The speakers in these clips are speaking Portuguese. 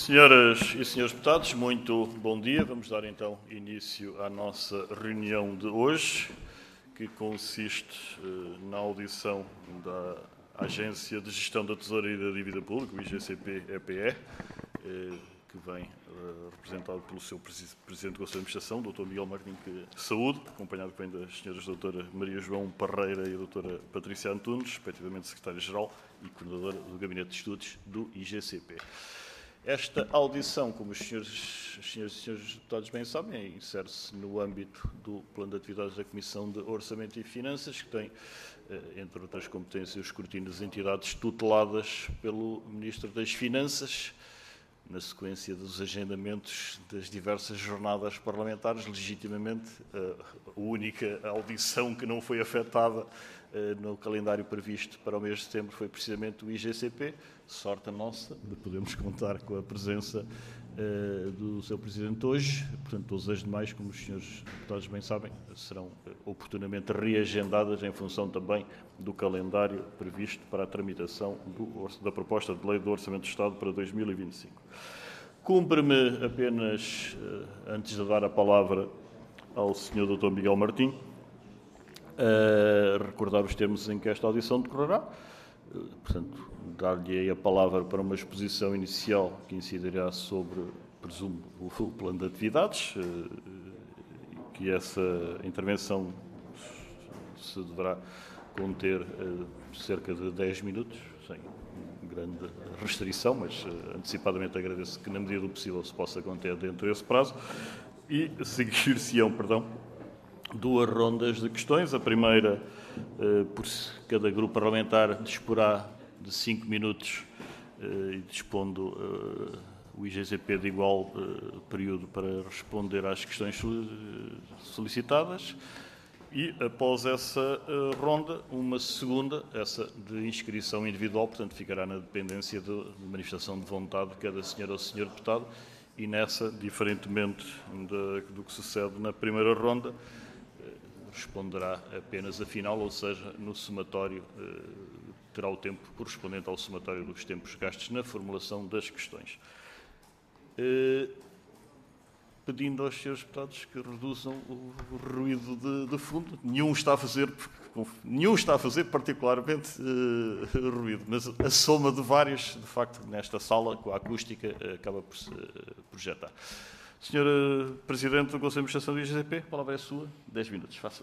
Senhoras e senhores deputados, muito bom dia. Vamos dar então início à nossa reunião de hoje, que consiste na audição da Agência de Gestão da Tesouraria e da Dívida Pública, o IGCP-EPE, que vem representado pelo seu Presidente do Conselho de Administração, Dr. Miguel Martim Saúde, acompanhado bem das senhoras Dra. Maria João Parreira e Dra. Patrícia Antunes, respectivamente Secretária-Geral e Coordenadora do Gabinete de Estudos do IGCP. Esta audição, como os senhores e senhores deputados bem sabem, insere-se no âmbito do plano de atividades da Comissão de Orçamento e Finanças, que tem, entre outras competências, o escrutínio das entidades tuteladas pelo Ministro das Finanças, na sequência dos agendamentos das diversas jornadas parlamentares. Legitimamente, a única audição que não foi afetada no calendário previsto para o mês de setembro foi precisamente o IGCP. Sorte a nossa de podermos contar com a presença do seu Presidente hoje. Portanto, todas as demais, como os senhores deputados bem sabem, serão oportunamente reagendadas em função também do calendário previsto para a tramitação da proposta de lei do Orçamento do Estado para 2025. Cumpre-me apenas, antes de dar a palavra ao Sr. Dr. Miguel Martim, recordar os termos em que esta audição decorrerá. Portanto, dar-lhe a palavra para uma exposição inicial que incidirá sobre, presumo, o plano de atividades, que essa intervenção se deverá conter cerca de 10 minutos, sem grande restrição, mas antecipadamente agradeço que, na medida do possível, se possa conter dentro desse prazo, e seguir-se-ão, duas rondas de questões. A primeira, por cada grupo parlamentar disporá de 5 minutos e dispondo o IGCP de igual período para responder às questões solicitadas. E, após essa ronda, uma segunda, essa de inscrição individual, portanto, ficará na dependência de manifestação de vontade de cada senhora ou senhor deputado, e nessa, diferentemente do que sucede na primeira ronda, responderá apenas a final, ou seja, no somatório, terá o tempo correspondente ao somatório dos tempos gastos na formulação das questões. Pedindo aos senhores deputados que reduzam o ruído de fundo. Nenhum está a fazer particularmente ruído, mas a soma de vários, de facto, nesta sala, com a acústica, acaba por se projetar. Senhor Presidente do Conselho de Administração do IGCP, a palavra é sua. 10 minutos, faça.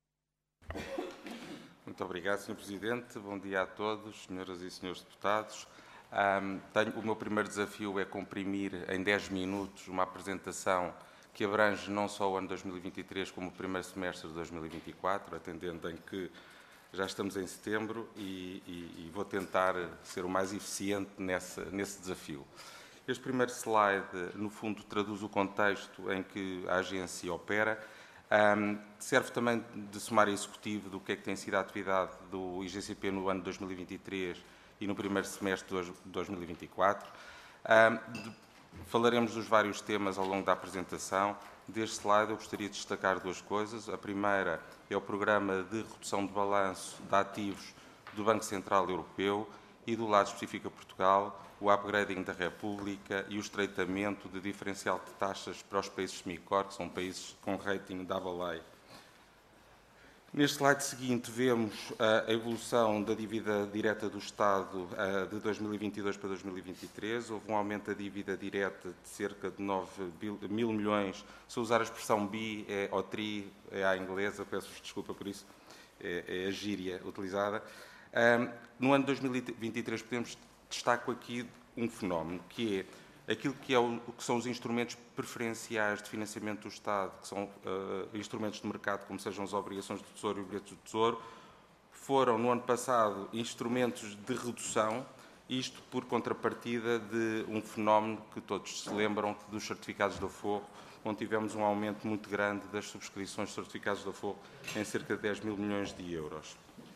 Muito obrigado, Sr. Presidente. Bom dia a todos, senhoras e senhores deputados. O meu primeiro desafio é comprimir em 10 minutos uma apresentação que abrange não só o ano 2023, como o primeiro semestre de 2024, atendendo em que já estamos em setembro e vou tentar ser o mais eficiente nesse desafio. Este primeiro slide, no fundo, traduz o contexto em que a agência opera. Serve também de sumário executivo do que é que tem sido a atividade do IGCP no ano de 2023 e no primeiro semestre de 2024. Falaremos dos vários temas ao longo da apresentação. Deste slide eu gostaria de destacar duas coisas. A primeira é o programa de redução de balanço de ativos do Banco Central Europeu e, do lado específico a Portugal, o upgrading da República e o estreitamento de diferencial de taxas para os países semicore, que são países com rating AA. Neste slide seguinte vemos a evolução da dívida direta do Estado de 2022 para 2023. Houve um aumento da dívida direta de cerca de 9 mil milhões. Se eu usar a expressão bi ou tri, é à inglesa, peço-vos desculpa por isso, é a gíria utilizada. No ano de 2023 destaco aqui um fenómeno, que é aquilo que são os instrumentos preferenciais de financiamento do Estado, que são instrumentos de mercado, como sejam as obrigações do Tesouro e os bilhetes do Tesouro, foram, no ano passado, instrumentos de redução, isto por contrapartida de um fenómeno que todos se lembram dos certificados de aforro, onde tivemos um aumento muito grande das subscrições de certificados de aforro em cerca de 10 mil milhões de euros.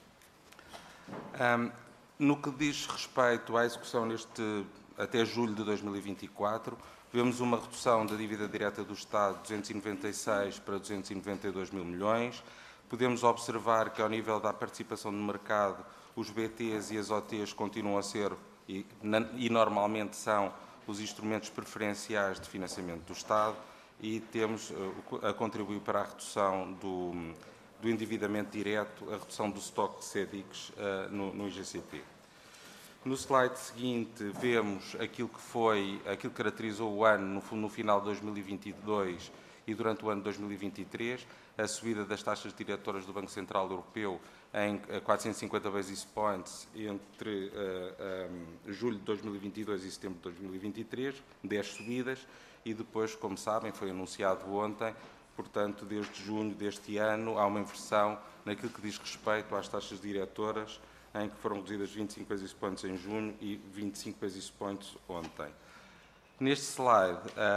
No que diz respeito à execução até julho de 2024, vemos uma redução da dívida direta do Estado de 296 para 292 mil milhões. Podemos observar que, ao nível da participação no mercado, os BTs e as OTs continuam a ser, e normalmente são, os instrumentos preferenciais de financiamento do Estado e temos a contribuir para a redução do endividamento direto, a redução do estoque de CEDICs no IGCP. No slide seguinte, vemos aquilo que caracterizou o ano no final de 2022 e durante o ano de 2023, a subida das taxas diretoras do Banco Central Europeu em 450 basis points entre julho de 2022 e setembro de 2023, 10 subidas, e depois, como sabem, foi anunciado ontem, portanto, desde junho deste ano, há uma inversão naquilo que diz respeito às taxas diretoras, em que foram reduzidas 25 basis points em junho e 25 basis points ontem. Neste slide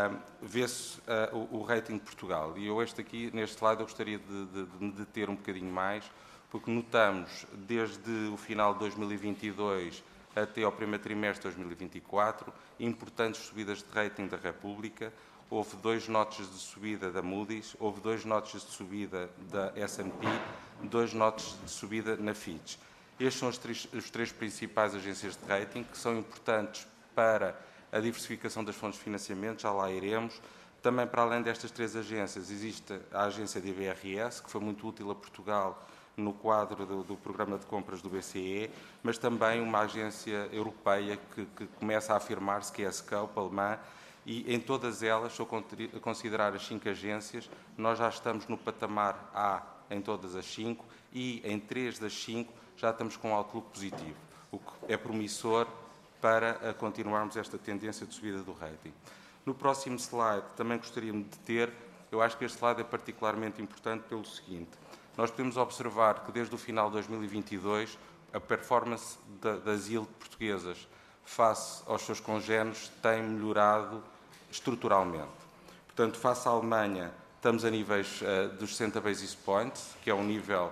vê-se o rating de Portugal, e eu neste slide eu gostaria de me deter um bocadinho mais, porque notamos desde o final de 2022 até ao primeiro trimestre de 2024 importantes subidas de rating da República. Houve 2 notches de subida da Moody's, houve 2 notches de subida da S&P, 2 notches de subida na Fitch. Estes são os três principais agências de rating, que são importantes para a diversificação das fontes de financiamento, já lá iremos. Também, para além destas 3 agências, existe a agência de IBRS, que foi muito útil a Portugal no quadro do programa de compras do BCE, mas também uma agência europeia que começa a afirmar-se, que é a Scope, alemã, e em todas elas, se eu considerar as 5 agências, nós já estamos no patamar A em todas as 5 e em 3 das 5 já estamos com um outlook positivo, o que é promissor para continuarmos esta tendência de subida do rating. No próximo slide, também gostaria-me de ter, eu acho que este slide é particularmente importante pelo seguinte: nós podemos observar que desde o final de 2022 a performance das yield portuguesas face aos seus congéneres tem melhorado estruturalmente. Portanto, face à Alemanha, estamos a níveis dos 60 basis points, que é um nível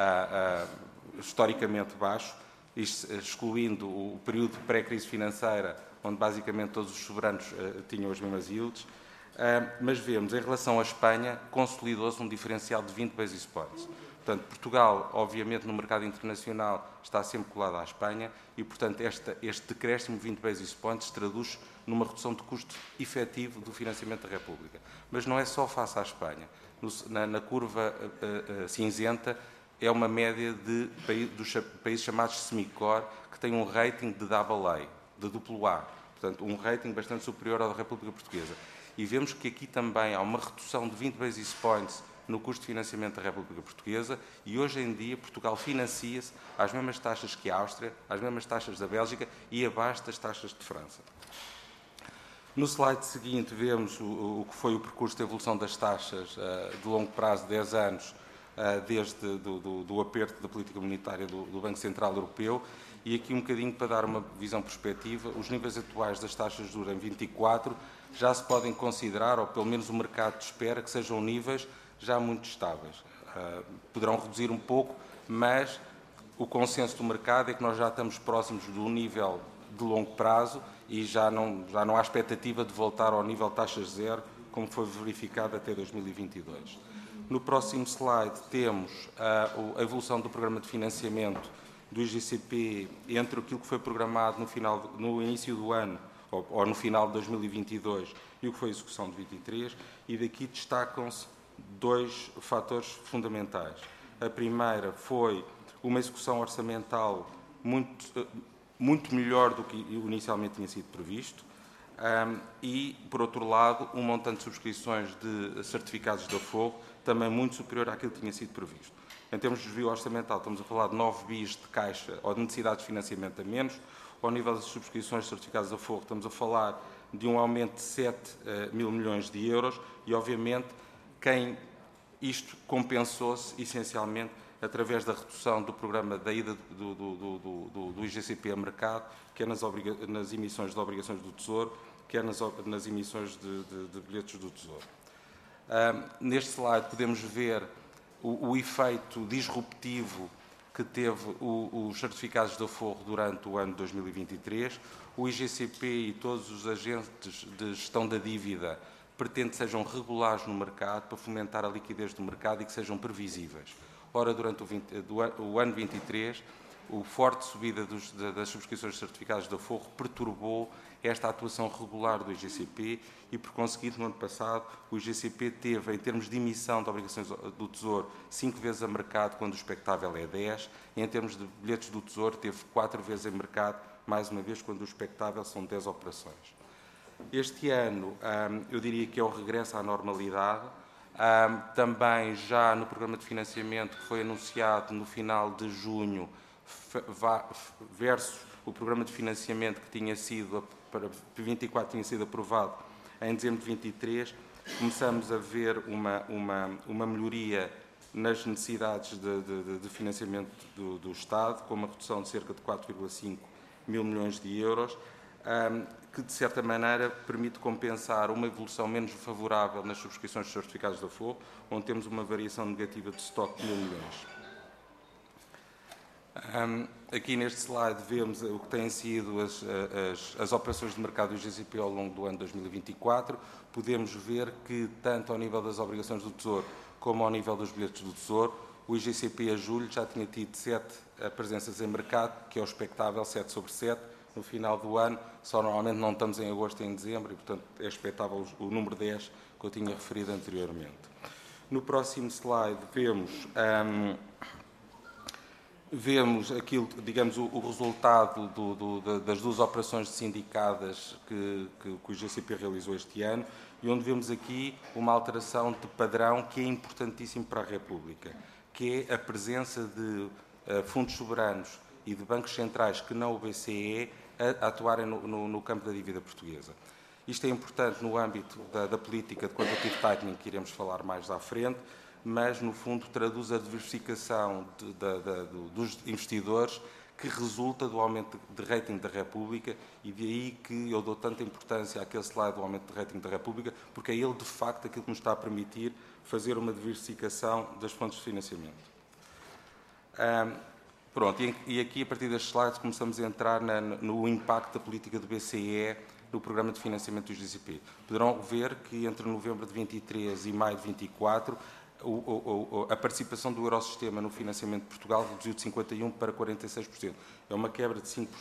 historicamente baixo, excluindo o período de pré-crise financeira, onde basicamente todos os soberanos tinham as mesmas yields. Mas vemos, em relação à Espanha, consolidou-se um diferencial de 20 basis points. Portanto, Portugal, obviamente, no mercado internacional, está sempre colado à Espanha e, portanto, este decréscimo de 20 basis points traduz numa redução de custo efetivo do financiamento da República. Mas não é só face à Espanha. Na curva cinzenta é uma média dos países chamados semi-core, que têm um rating de AA, de duplo A. Portanto, um rating bastante superior ao da República Portuguesa. E vemos que aqui também há uma redução de 20 basis points no custo de financiamento da República Portuguesa e hoje em dia Portugal financia-se às mesmas taxas que a Áustria, às mesmas taxas da Bélgica e abaixo das taxas de França. No slide seguinte vemos o que foi o percurso de evolução das taxas de longo prazo, 10 anos, desde do aperto da política monetária do Banco Central Europeu, e aqui um bocadinho para dar uma visão perspectiva, os níveis atuais das taxas de juros em 24 já se podem considerar, ou pelo menos o mercado espera, que sejam níveis já muito estáveis. Poderão reduzir um pouco, mas o consenso do mercado é que nós já estamos próximos do nível de longo prazo e já não há expectativa de voltar ao nível de taxas zero, como foi verificado até 2022. No próximo slide temos a evolução do programa de financiamento do IGCP entre aquilo que foi programado no início do ano, ou no final de 2022, e o que foi a execução de 23, e daqui destacam-se 2 fatores fundamentais. A primeira foi uma execução orçamental muito melhor do que inicialmente tinha sido previsto, e, por outro lado, um montante de subscrições de certificados de aforro também muito superior àquilo que tinha sido previsto. Em termos de desvio orçamental, estamos a falar de 9 bis de caixa ou de necessidades de financiamento a menos. Ao nível das subscrições de certificados de aforro, estamos a falar de um aumento de 7 mil milhões de euros e, obviamente, isto compensou-se essencialmente através da redução do programa da ida do IGCP a mercado, quer nas emissões de obrigações do Tesouro, quer nas emissões de bilhetes do Tesouro. Neste slide podemos ver o efeito disruptivo que teve os certificados de aforro durante o ano de 2023. O IGCP e todos os agentes de gestão da dívida pretendem que sejam regulares no mercado para fomentar a liquidez do mercado e que sejam previsíveis. Ora, durante o ano 23, a forte subida das subscrições de certificados de aforro perturbou esta atuação regular do IGCP e, por conseguinte, no ano passado, o IGCP teve, em termos de emissão de obrigações do Tesouro, 5 vezes a mercado, quando o expectável é 10, e em termos de bilhetes do Tesouro, teve 4 vezes a mercado, mais uma vez, quando o expectável são 10 operações. Este ano, eu diria que é o regresso à normalidade. Também já no programa de financiamento que foi anunciado no final de junho, versus o programa de financiamento que tinha sido, para 24 tinha sido aprovado em dezembro de 23, começamos a ver uma melhoria nas necessidades de financiamento do Estado, com uma redução de cerca de 4,5 mil milhões de euros, que, de certa maneira, permite compensar uma evolução menos favorável nas subscrições de certificados da Forro, onde temos uma variação negativa de estoque de 1.000 milhões. Aqui neste slide vemos o que têm sido as operações de mercado do IGCP ao longo do ano 2024. Podemos ver que, tanto ao nível das obrigações do Tesouro como ao nível dos bilhetes do Tesouro, o IGCP a julho já tinha tido 7 presenças em mercado, que é o expectável 7 sobre 7. No final do ano, só normalmente não estamos em agosto e em dezembro, e, portanto, é expectável o número 10 que eu tinha referido anteriormente. No próximo slide vemos aquilo, digamos, o resultado das 2 operações sindicadas que o IGCP realizou este ano, e onde vemos aqui uma alteração de padrão que é importantíssimo para a República, que é a presença de fundos soberanos e de bancos centrais que não o BCE a atuarem no campo da dívida portuguesa. Isto é importante no âmbito da política de quantitative tightening, que iremos falar mais à frente, mas, no fundo, traduz a diversificação dos investidores que resulta do aumento de rating da República, e daí que eu dou tanta importância àquele slide do aumento de rating da República, porque é ele, de facto, aquilo que nos está a permitir fazer uma diversificação das fontes de financiamento. Pronto, e aqui, a partir destes slides, começamos a entrar no impacto da política do BCE no programa de financiamento do IGCP. Poderão ver que entre novembro de 23 e maio de 24, a participação do Eurosistema no financiamento de Portugal reduziu de 51% para 46%. É uma quebra de 5%.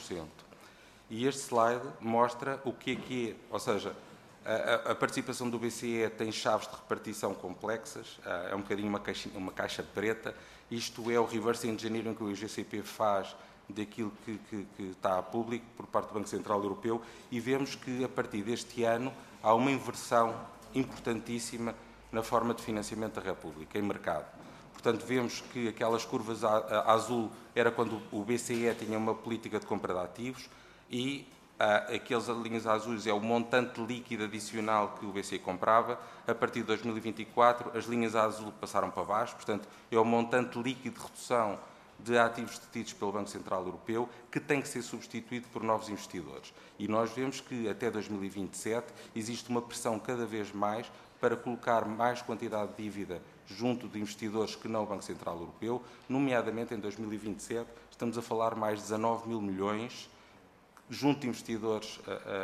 E este slide mostra o que é, ou seja, a participação do BCE tem chaves de repartição complexas, é um bocadinho uma caixa preta. Isto é o reverse engineering que o IGCP faz daquilo que está a público por parte do Banco Central Europeu, e vemos que, a partir deste ano, há uma inversão importantíssima na forma de financiamento da República, em mercado. Portanto, vemos que aquelas curvas a azul era quando o BCE tinha uma política de compra de ativos, e aquelas linhas azuis é o montante líquido adicional que o BCE comprava. A partir de 2024, as linhas azul passaram para baixo, portanto, é o montante líquido de redução de ativos detidos pelo Banco Central Europeu, que tem que ser substituído por novos investidores. E nós vemos que, até 2027, existe uma pressão cada vez mais para colocar mais quantidade de dívida junto de investidores que não o Banco Central Europeu, nomeadamente em 2027, estamos a falar mais de 19 mil milhões junto de investidores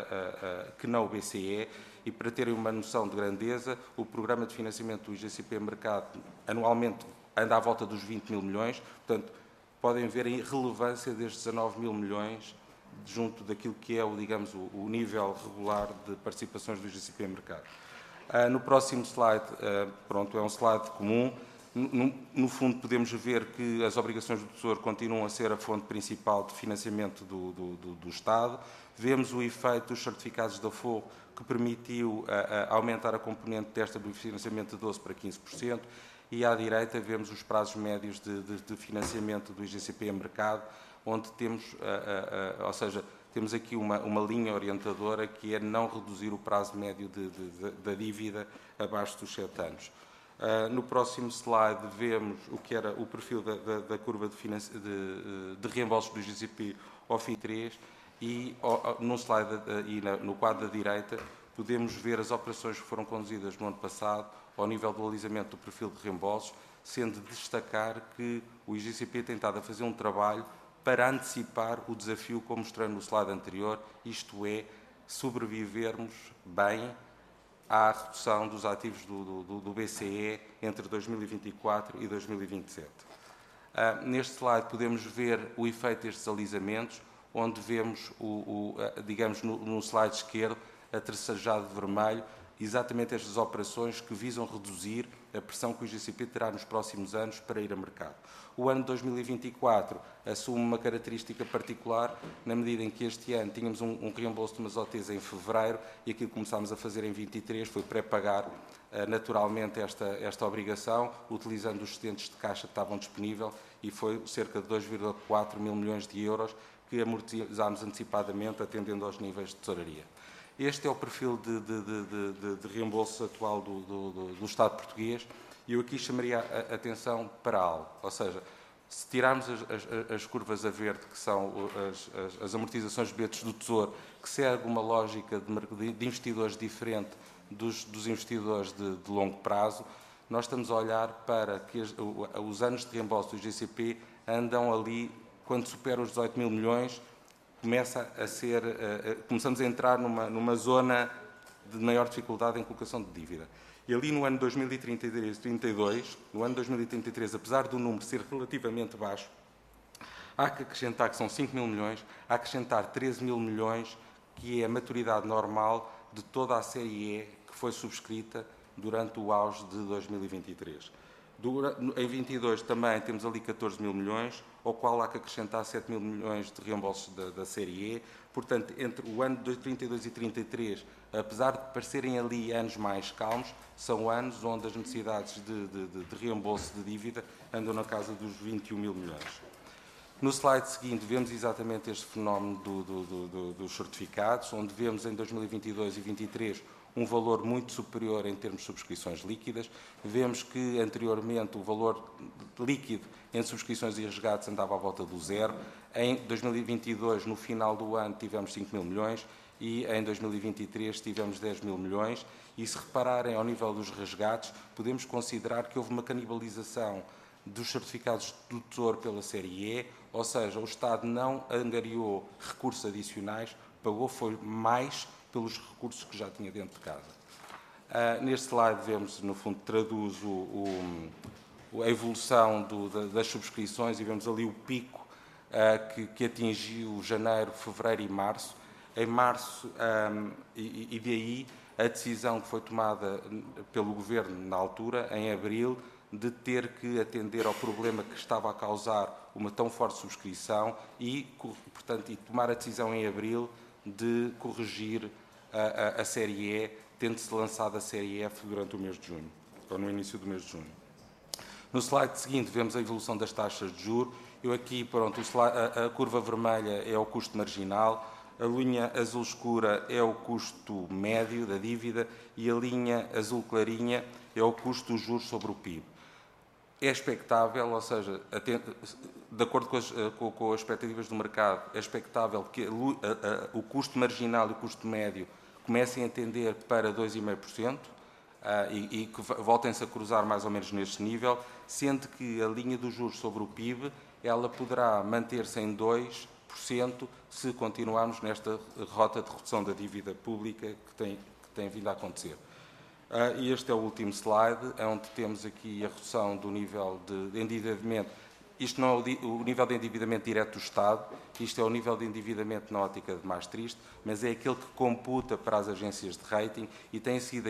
que não o BCE, e, para terem uma noção de grandeza, o programa de financiamento do IGCP Mercado anualmente anda à volta dos 20 mil milhões, portanto, podem ver a relevância destes 19 mil milhões junto daquilo que é, digamos, o nível regular de participações do IGCP Mercado. No próximo slide, pronto, é um slide comum. No fundo, podemos ver que as obrigações do Tesouro continuam a ser a fonte principal de financiamento do Estado. Vemos o efeito dos certificados da Forro, que permitiu aumentar a componente desta do financiamento de 12% para 15%. E à direita vemos os prazos médios de financiamento do IGCP em mercado, onde temos, ou seja, temos aqui uma linha orientadora, que é não reduzir o prazo médio da dívida abaixo dos 7 anos. No próximo slide vemos o que era o perfil da curva de reembolsos do IGCP ao fim 3, e no slide e no quadro da direita podemos ver as operações que foram conduzidas no ano passado ao nível do alisamento do perfil de reembolsos, sendo de destacar que o IGCP tem estado a fazer um trabalho para antecipar o desafio, como mostrei no slide anterior, isto é, sobrevivermos bem à redução dos ativos do BCE entre 2024 e 2027. Neste slide podemos ver o efeito destes alisamentos, onde vemos, digamos, no slide esquerdo, a tracejado de vermelho, exatamente estas operações que visam reduzir a pressão que o IGCP terá nos próximos anos para ir a mercado. O ano de 2024 assume uma característica particular, na medida em que este ano tínhamos um reembolso de umas OTs em fevereiro e aquilo que começámos a fazer em 23 foi pré-pagar naturalmente esta obrigação, utilizando os excedentes de caixa que estavam disponíveis, e foi cerca de 2,4 mil milhões de euros que amortizámos antecipadamente, atendendo aos níveis de tesouraria. Este é o perfil de reembolso atual do Estado português, e eu aqui chamaria a atenção para algo, ou seja, se tirarmos as curvas a verde, que são as amortizações de bilhetes do Tesouro, que segue uma lógica de investidores diferente dos investidores de longo prazo, nós estamos a olhar para que os anos de reembolso do IGCP andam ali, quando superam os 18 mil milhões, começamos a entrar numa zona de maior dificuldade em colocação de dívida. E ali no ano 2033, no ano 2033, apesar do número ser relativamente baixo, há que acrescentar que são 5 mil milhões, há que acrescentar 13 mil milhões, que é a maturidade normal de toda a série E que foi subscrita durante o auge de 2023. Em 22 também temos ali 14 mil milhões, ao qual há que acrescentar 7 mil milhões de reembolsos da série E. Portanto, entre o ano de 32 e 33, apesar de parecerem ali anos mais calmos, são anos onde as necessidades de reembolso de dívida andam na casa dos 21 mil milhões. No slide seguinte, vemos exatamente este fenómeno dos certificados, onde vemos em 2022 e 2023 um valor muito superior em termos de subscrições líquidas. Vemos que, anteriormente, o valor líquido em subscrições e resgates andava à volta do zero. Em 2022, no final do ano, tivemos 5 mil milhões e em 2023 tivemos 10 mil milhões. E, se repararem ao nível dos resgates, podemos considerar que houve uma canibalização dos certificados do Tesouro pela série E, ou seja, o Estado não angariou recursos adicionais, pagou foi mais pelos recursos que já tinha dentro de casa. Neste slide vemos, no fundo, traduz a evolução das subscrições e vemos ali o pico que atingiu janeiro, fevereiro e março. Em março, e daí a decisão que foi tomada pelo Governo na altura, em abril, de ter que atender ao problema que estava a causar uma tão forte subscrição e, portanto, tomar a decisão em abril de corrigir a série E, tendo-se lançado a série F durante o mês de junho, ou no início do mês de junho. No slide seguinte vemos a evolução das taxas de juros. Eu aqui, pronto, a curva vermelha é o custo marginal, a linha azul escura é o custo médio da dívida e a linha azul clarinha é o custo dos juros sobre o PIB. É expectável, ou seja, de acordo com as expectativas do mercado, é expectável que o custo marginal e o custo médio comecem a tender para 2,5% e que voltem-se a cruzar mais ou menos neste nível, sendo que a linha dos juros sobre o PIB ela poderá manter-se em 2% se continuarmos nesta rota de redução da dívida pública que tem vindo a acontecer. E este é o último slide, onde temos aqui a redução do nível de endividamento. Isto não é o nível de endividamento direto do Estado, isto é o nível de endividamento na ótica de Maastricht, mas é aquele que computa para as agências de rating e tem sido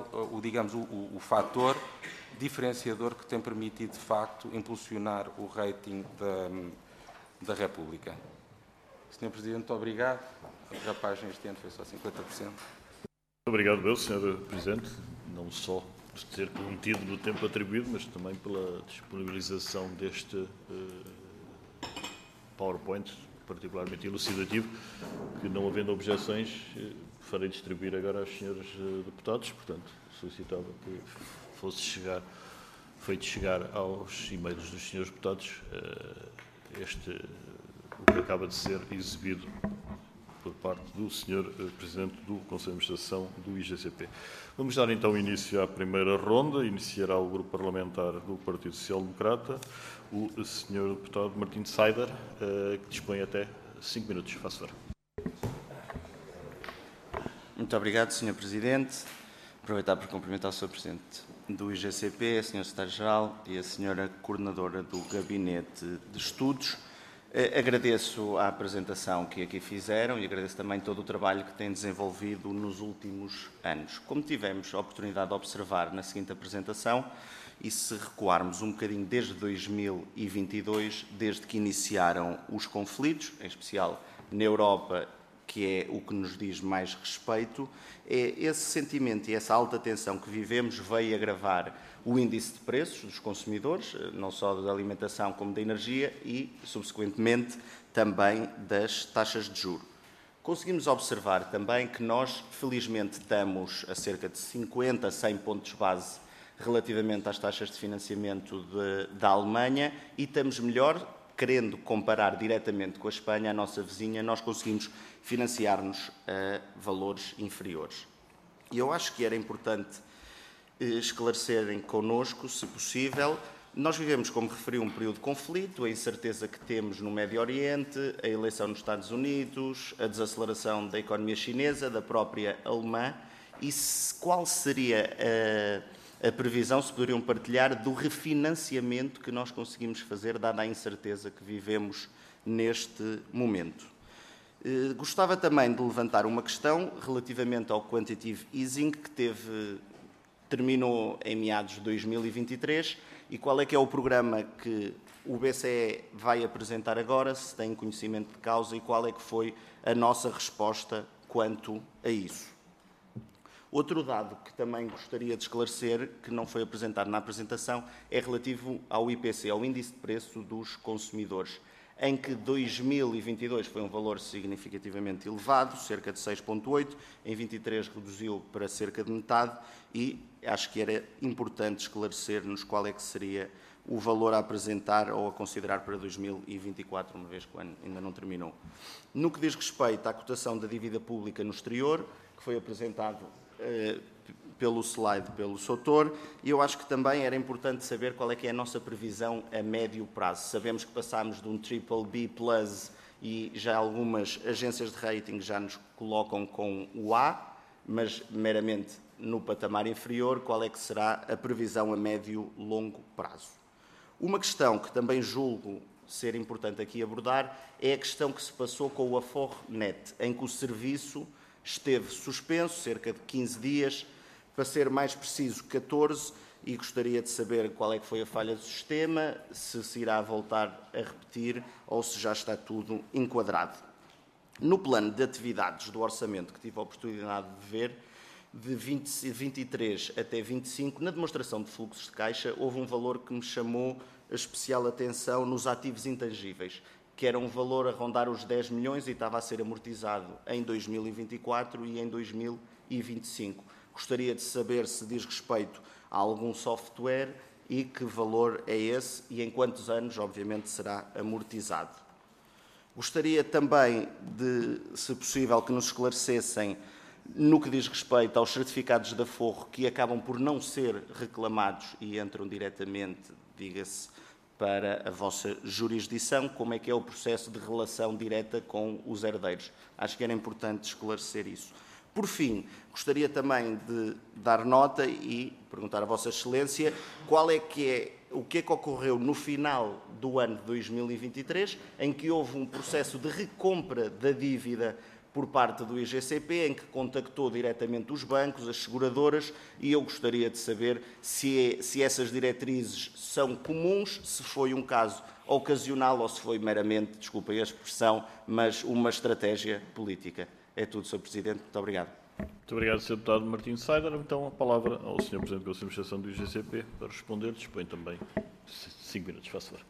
o fator diferenciador que tem permitido, de facto, impulsionar o rating da República. Sr. Presidente, muito obrigado. A rapagem este ano foi só 50%. Obrigado, eu, Sr. Presidente, não só por ter prometido no tempo atribuído, mas também pela disponibilização deste PowerPoint, particularmente elucidativo, que, não havendo objeções, farei distribuir agora aos senhores deputados. Portanto, solicitava que fosse feito chegar aos e-mails dos senhores deputados o que acaba de ser exibido por parte do Sr. Presidente do Conselho de Administração do IGCP. Vamos dar então início à primeira ronda. Iniciará o Grupo Parlamentar do Partido Social Democrata, o Sr. Deputado Martim de Saider, que dispõe até 5 minutos. Faço favor. Muito obrigado, Sr. Presidente. Aproveitar para cumprimentar o Sr. Presidente do IGCP, a Sra. Secretária-Geral e a Sra. Coordenadora do Gabinete de Estudos. Agradeço a apresentação que aqui fizeram e agradeço também todo o trabalho que têm desenvolvido nos últimos anos. Como tivemos a oportunidade de observar na seguinte apresentação, e se recuarmos um bocadinho desde 2022, desde que iniciaram os conflitos, em especial na Europa, que é o que nos diz mais respeito, é esse sentimento e essa alta tensão que vivemos veio agravar o índice de preços dos consumidores, não só da alimentação como da energia e, subsequentemente, também das taxas de juros. Conseguimos observar também que nós, felizmente, estamos a cerca de 50 a 100 pontos base relativamente às taxas de financiamento da Alemanha e estamos melhor, querendo comparar diretamente com a Espanha, a nossa vizinha, nós conseguimos financiar-nos a valores inferiores. E eu acho que era importante esclarecerem connosco, se possível. Nós vivemos, como referiu, um período de conflito, a incerteza que temos no Médio Oriente, a eleição nos Estados Unidos, a desaceleração da economia chinesa, da própria alemã, e qual seria a previsão, se poderiam partilhar, do refinanciamento que nós conseguimos fazer, dada a incerteza que vivemos neste momento. Gostava também de levantar uma questão relativamente ao quantitative easing, que terminou em meados de 2023, e qual é que é o programa que o BCE vai apresentar agora, se tem conhecimento de causa, e qual é que foi a nossa resposta quanto a isso. Outro dado que também gostaria de esclarecer, que não foi apresentado na apresentação, é relativo ao IPC, ao Índice de Preço dos Consumidores, em que 2022 foi um valor significativamente elevado, cerca de 6,8%, em 23 reduziu para cerca de metade e acho que era importante esclarecer-nos qual é que seria o valor a apresentar ou a considerar para 2024, uma vez que o ano ainda não terminou. No que diz respeito à cotação da dívida pública no exterior, que foi apresentado pelo slide, pelo Soutor, e eu acho que também era importante saber qual é que é a nossa previsão a médio prazo. Sabemos que passámos de um BBB+, e já algumas agências de rating já nos colocam com o A, mas meramente no patamar inferior, qual é que será a previsão a médio-longo prazo. Uma questão que também julgo ser importante aqui abordar é a questão que se passou com o Afornet, em que o serviço esteve suspenso cerca de 15 dias, para ser mais preciso, 14, e gostaria de saber qual é que foi a falha do sistema, se irá voltar a repetir ou se já está tudo enquadrado. No plano de atividades do orçamento que tive a oportunidade de ver, de 23 até 25, na demonstração de fluxos de caixa, houve um valor que me chamou a especial atenção nos ativos intangíveis, que era um valor a rondar os 10 milhões e estava a ser amortizado em 2024 e em 2025. Gostaria de saber se diz respeito a algum software e que valor é esse e em quantos anos, obviamente, será amortizado. Gostaria também de, se possível, que nos esclarecessem no que diz respeito aos certificados de aforro que acabam por não ser reclamados e entram diretamente, diga-se, para a vossa jurisdição, como é que é o processo de relação direta com os herdeiros. Acho que era importante esclarecer isso. Por fim, gostaria também de dar nota e perguntar a Vossa Excelência o que é que ocorreu no final do ano de 2023, em que houve um processo de recompra da dívida por parte do IGCP, em que contactou diretamente os bancos, as seguradoras, e eu gostaria de saber se essas diretrizes são comuns, se foi um caso ocasional ou se foi meramente, desculpem a expressão, mas uma estratégia política. É tudo, Sr. Presidente. Muito obrigado. Muito obrigado, Sr. Deputado Martins Saider. Então, a palavra ao Sr. Presidente da Conselho de Administração do IGCP para responder. Dispõe também 5 minutos, faça favor.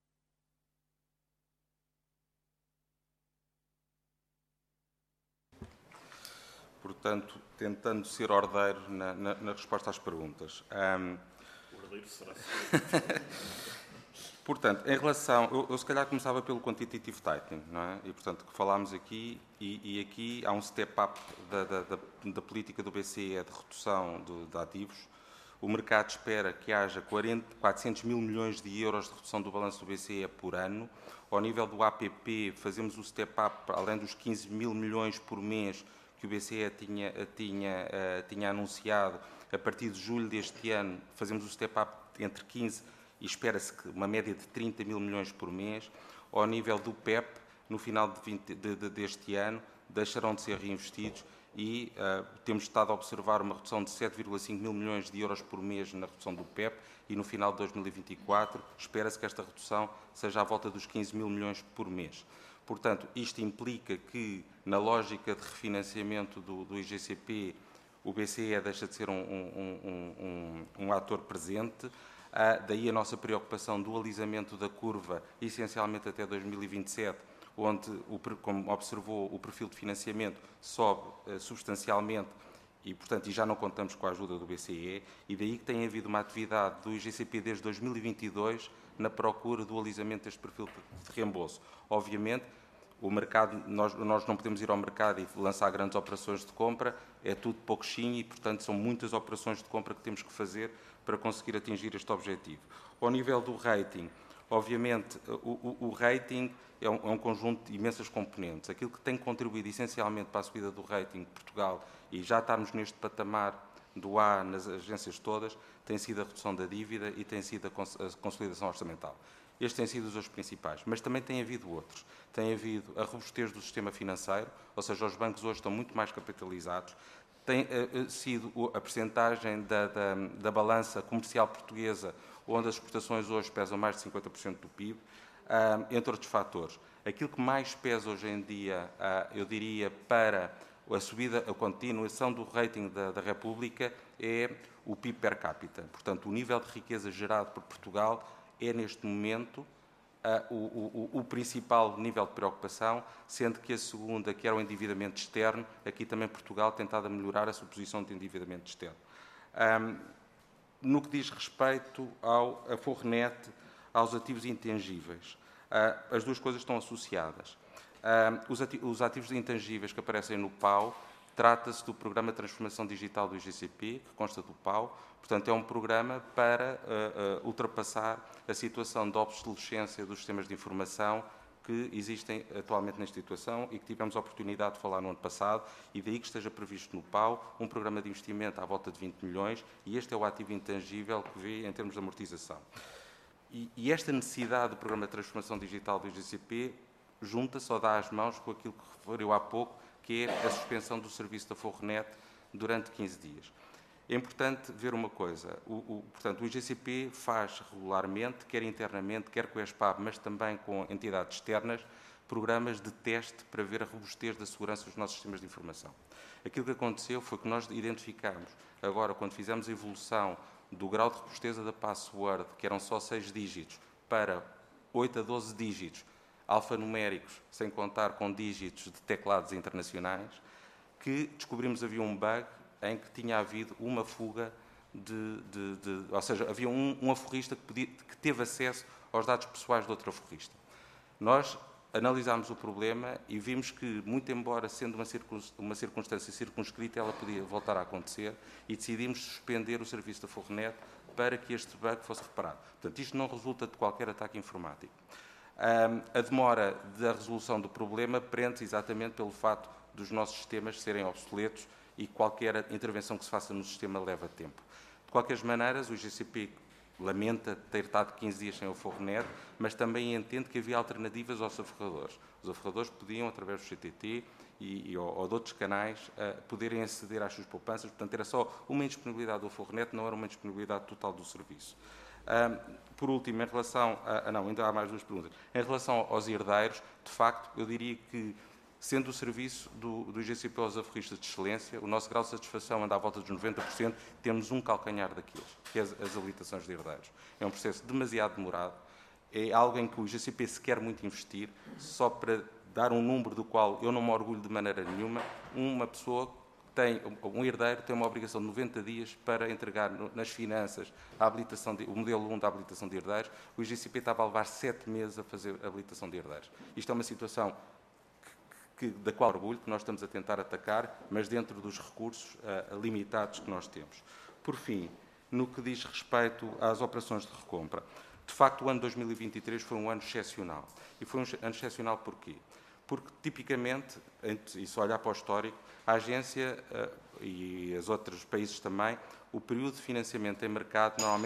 Portanto, tentando ser ordeiro na resposta às perguntas. O ordeiro será Portanto, em relação... Eu se calhar começava pelo quantitative tightening, não é? E, portanto, que falámos aqui, e aqui há um step-up da política do BCE de redução de ativos. O mercado espera que haja 400 mil milhões de euros de redução do balanço do BCE por ano. Ao nível do APP, fazemos o step-up, além dos 15 mil milhões por mês que o BCE tinha anunciado, a partir de julho deste ano, fazemos o step-up entre 15 e espera-se que uma média de 30 mil milhões por mês. ao nível do PEP, no final deste ano, deixarão de ser reinvestidos e temos estado a observar uma redução de 7,5 mil milhões de euros por mês na redução do PEP e no final de 2024 espera-se que esta redução seja à volta dos 15 mil milhões por mês. Portanto, isto implica que, na lógica de refinanciamento do IGCP, o BCE deixa de ser um ator presente. Daí a nossa preocupação do alisamento da curva, essencialmente até 2027, onde, como observou, o perfil de financiamento sobe substancialmente e, portanto, já não contamos com a ajuda do BCE, e daí que tem havido uma atividade do IGCP desde 2022 na procura do alisamento deste perfil de reembolso. Obviamente, o mercado, nós não podemos ir ao mercado e lançar grandes operações de compra, é tudo pouquinho e, portanto, são muitas operações de compra que temos que fazer para conseguir atingir este objetivo. Ao nível do rating, obviamente, o rating é um conjunto de imensas componentes. Aquilo que tem contribuído essencialmente para a subida do rating de Portugal e já estarmos neste patamar do A nas agências todas, tem sido a redução da dívida e tem sido a consolidação orçamental. Estes têm sido os dois principais, mas também tem havido outros. Tem havido a robustez do sistema financeiro, ou seja, os bancos hoje estão muito mais capitalizados. Tem sido a percentagem da balança comercial portuguesa, onde as exportações hoje pesam mais de 50% do PIB, entre outros fatores. Aquilo que mais pesa hoje em dia, eu diria, para a continuação do rating da República é o PIB per capita. Portanto, o nível de riqueza gerado por Portugal é, neste momento, o principal nível de preocupação, sendo que a segunda, que era o endividamento externo, aqui também Portugal tem tentado melhorar a sua posição de endividamento externo. No que diz respeito à Fornet, aos ativos intangíveis, as duas coisas estão associadas. Os ativos intangíveis que aparecem no PAU, trata-se do Programa de Transformação Digital do IGCP, que consta do PAU. Portanto, é um programa para ultrapassar a situação de obsolescência dos sistemas de informação que existem atualmente na instituição e que tivemos a oportunidade de falar no ano passado, e daí que esteja previsto no PAU um programa de investimento à volta de 20 milhões, e este é o ativo intangível que vê em termos de amortização. E esta necessidade do Programa de Transformação Digital do IGCP junta-se ou dá as mãos com aquilo que referiu há pouco, que é a suspensão do serviço da Fornet durante 15 dias. É importante ver uma coisa, portanto, o IGCP faz regularmente, quer internamente, quer com a ESPAB, mas também com entidades externas, programas de teste para ver a robustez da segurança dos nossos sistemas de informação. Aquilo que aconteceu foi que nós identificámos, agora, quando fizemos a evolução do grau de robusteza da password, que eram só 6 dígitos, para 8 a 12 dígitos, alfanuméricos, sem contar com dígitos de teclados internacionais, que descobrimos que havia um bug em que tinha havido uma fuga ou seja, havia um aforrista que teve acesso aos dados pessoais de outro aforrista. Nós analisámos o problema e vimos que, muito embora sendo uma circunstância circunscrita, ela podia voltar a acontecer, e decidimos suspender o serviço da Fornet para que este bug fosse reparado. Portanto, isto não resulta de qualquer ataque informático. A demora da resolução do problema prende-se exatamente pelo facto dos nossos sistemas serem obsoletos e qualquer intervenção que se faça no sistema leva tempo. De qualquer maneira, o IGCP lamenta ter estado 15 dias sem o Fornet, mas também entende que havia alternativas aos aforradores. Os aforradores podiam, através do CTT ou de outros canais, poderem aceder às suas poupanças. Portanto, era só uma indisponibilidade do Fornet, não era uma indisponibilidade total do serviço. Por último, em relação ainda há mais duas perguntas. Em relação aos herdeiros, de facto, eu diria que, sendo o serviço do IGCP aos aforristas de excelência, o nosso grau de satisfação anda à volta dos 90%, temos um calcanhar daqueles, que é as habilitações de herdeiros. É um processo demasiado demorado, é algo em que o IGCP se quer muito investir, só para dar um número do qual eu não me orgulho de maneira nenhuma. Uma pessoa um herdeiro tem uma obrigação de 90 dias para entregar nas finanças o modelo 1 da habilitação de herdeiros. O IGCP estava a levar 7 meses a fazer a habilitação de herdeiros. Isto é uma situação da qual orgulho, que nós estamos a tentar atacar, mas dentro dos recursos limitados que nós temos. Por fim, no que diz respeito às operações de recompra, de facto, o ano 2023 foi um ano excepcional. E foi um ano excepcional porquê? Porque, tipicamente, e se olhar para o histórico, a agência e os outros países também, o período de financiamento em mercado normalmente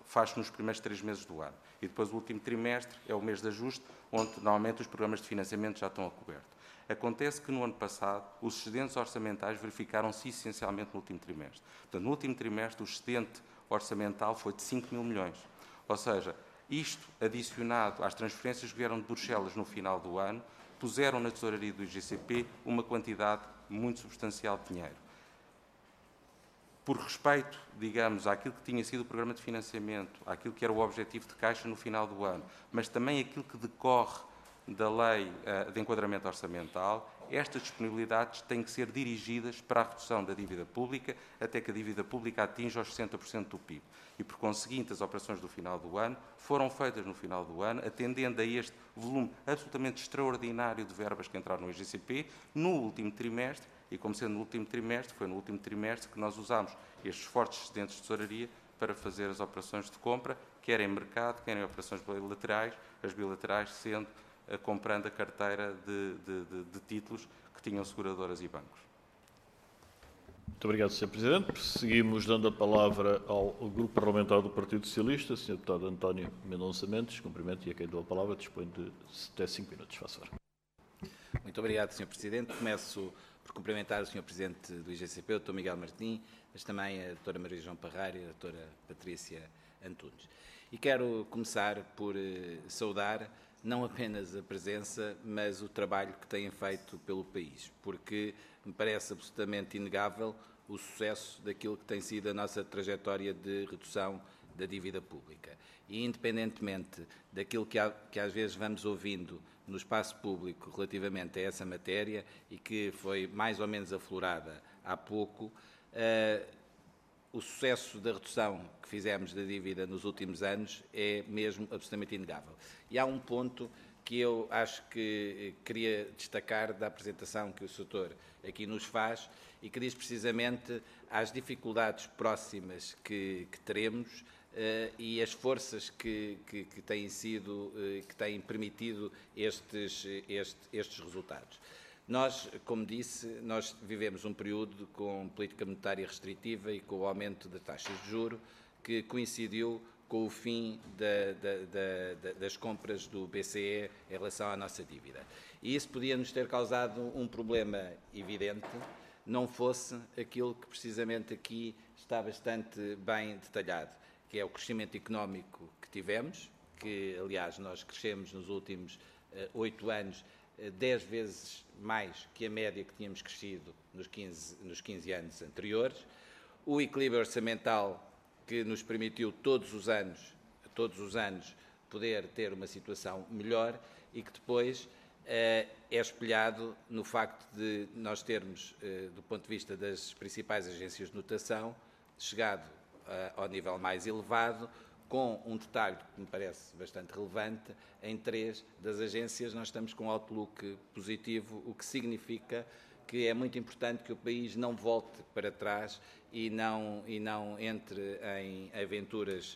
faz-se nos primeiros 3 meses do ano. E depois o último trimestre é o mês de ajuste, onde normalmente os programas de financiamento já estão a coberto. Acontece que no ano passado os excedentes orçamentais verificaram-se essencialmente no último trimestre. Portanto, no último trimestre o excedente orçamental foi de 5 mil milhões. Ou seja, isto adicionado às transferências que vieram de Bruxelas no final do ano, puseram na tesouraria do IGCP uma quantidade muito substancial de dinheiro. Por respeito, digamos, àquilo que tinha sido o programa de financiamento, àquilo que era o objetivo de caixa no final do ano, mas também aquilo que decorre da lei de enquadramento orçamental, estas disponibilidades têm que ser dirigidas para a redução da dívida pública até que a dívida pública atinja os 60% do PIB. E, por conseguinte, as operações do final do ano foram feitas no final do ano, atendendo a este volume absolutamente extraordinário de verbas que entraram no IGCP no último trimestre, e como sendo no último trimestre, foi no último trimestre que nós usámos estes fortes excedentes de tesouraria para fazer as operações de compra, quer em mercado, quer em operações bilaterais, as bilaterais sendo comprando a carteira de títulos que tinham seguradoras e bancos. Muito obrigado, Sr. Presidente. Seguimos dando a palavra ao Grupo Parlamentar do Partido Socialista, Sr. Deputado António Mendonça Mendes. Cumprimento e a quem dou a palavra dispõe de até 5 minutos. Faça favor. Muito obrigado, Sr. Presidente. Começo por cumprimentar o Sr. Presidente do IGCP, o Dr. Miguel Martim, mas também a Dra. Maria João Parreira e a Dra. Patrícia Antunes. E quero começar por saudar não apenas a presença, mas o trabalho que têm feito pelo país, porque me parece absolutamente inegável o sucesso daquilo que tem sido a nossa trajetória de redução da dívida pública. E independentemente daquilo que às vezes vamos ouvindo no espaço público relativamente a essa matéria e que foi mais ou menos aflorada há pouco, o sucesso da redução que fizemos da dívida nos últimos anos é mesmo absolutamente inegável. E há um ponto que eu acho que queria destacar da apresentação que o Sr. aqui nos faz e que diz precisamente às dificuldades próximas que teremos e as forças que têm sido, que têm permitido estes resultados. Nós, como disse, nós vivemos um período com política monetária restritiva e com o aumento das taxas de juros que coincidiu com o fim das compras do BCE em relação à nossa dívida. E isso podia nos ter causado um problema evidente, não fosse aquilo que precisamente aqui está bastante bem detalhado, que é o crescimento económico que tivemos, que aliás nós crescemos nos últimos 8 anos 10 vezes mais que a média que tínhamos crescido nos 15 anos anteriores, o equilíbrio orçamental que nos permitiu todos os anos, poder ter uma situação melhor e que depois é espelhado no facto de nós termos, do ponto de vista das principais agências de notação, chegado ao nível mais elevado, com um detalhe que me parece bastante relevante, em 3 das agências nós estamos com um outlook positivo, o que significa que é muito importante que o país não volte para trás e não entre em aventuras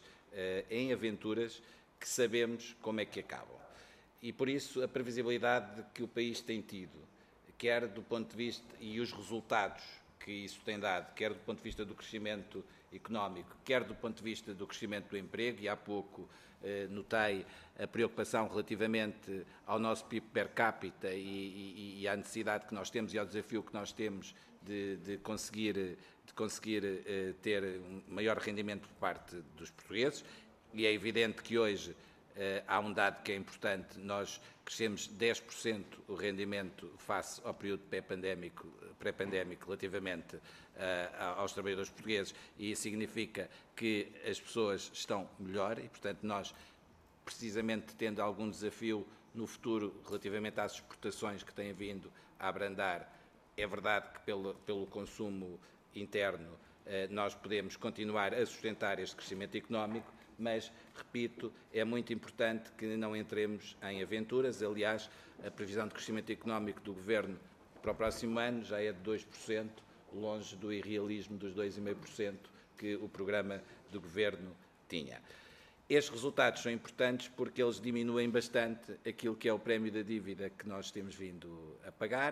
que sabemos como é que acabam. E por isso a previsibilidade que o país tem tido, quer do ponto de vista e os resultados que isso tem dado, quer do ponto de vista do crescimento económico, quer do ponto de vista do crescimento do emprego, e há pouco notei a preocupação relativamente ao nosso PIB per capita e à necessidade que nós temos e ao desafio que nós temos de conseguir ter um maior rendimento por parte dos portugueses, e é evidente que hoje há um dado que é importante, nós crescemos 10% o rendimento face ao período pré-pandémico relativamente aos trabalhadores portugueses, e isso significa que as pessoas estão melhor e, portanto, nós, precisamente tendo algum desafio no futuro relativamente às exportações que têm vindo a abrandar, é verdade que pelo consumo interno nós podemos continuar a sustentar este crescimento económico, mas, repito, é muito importante que não entremos em aventuras. Aliás, a previsão de crescimento económico do Governo para o próximo ano já é de 2%, longe do irrealismo dos 2,5% que o programa do Governo tinha. Estes resultados são importantes porque eles diminuem bastante aquilo que é o prémio da dívida que nós temos vindo a pagar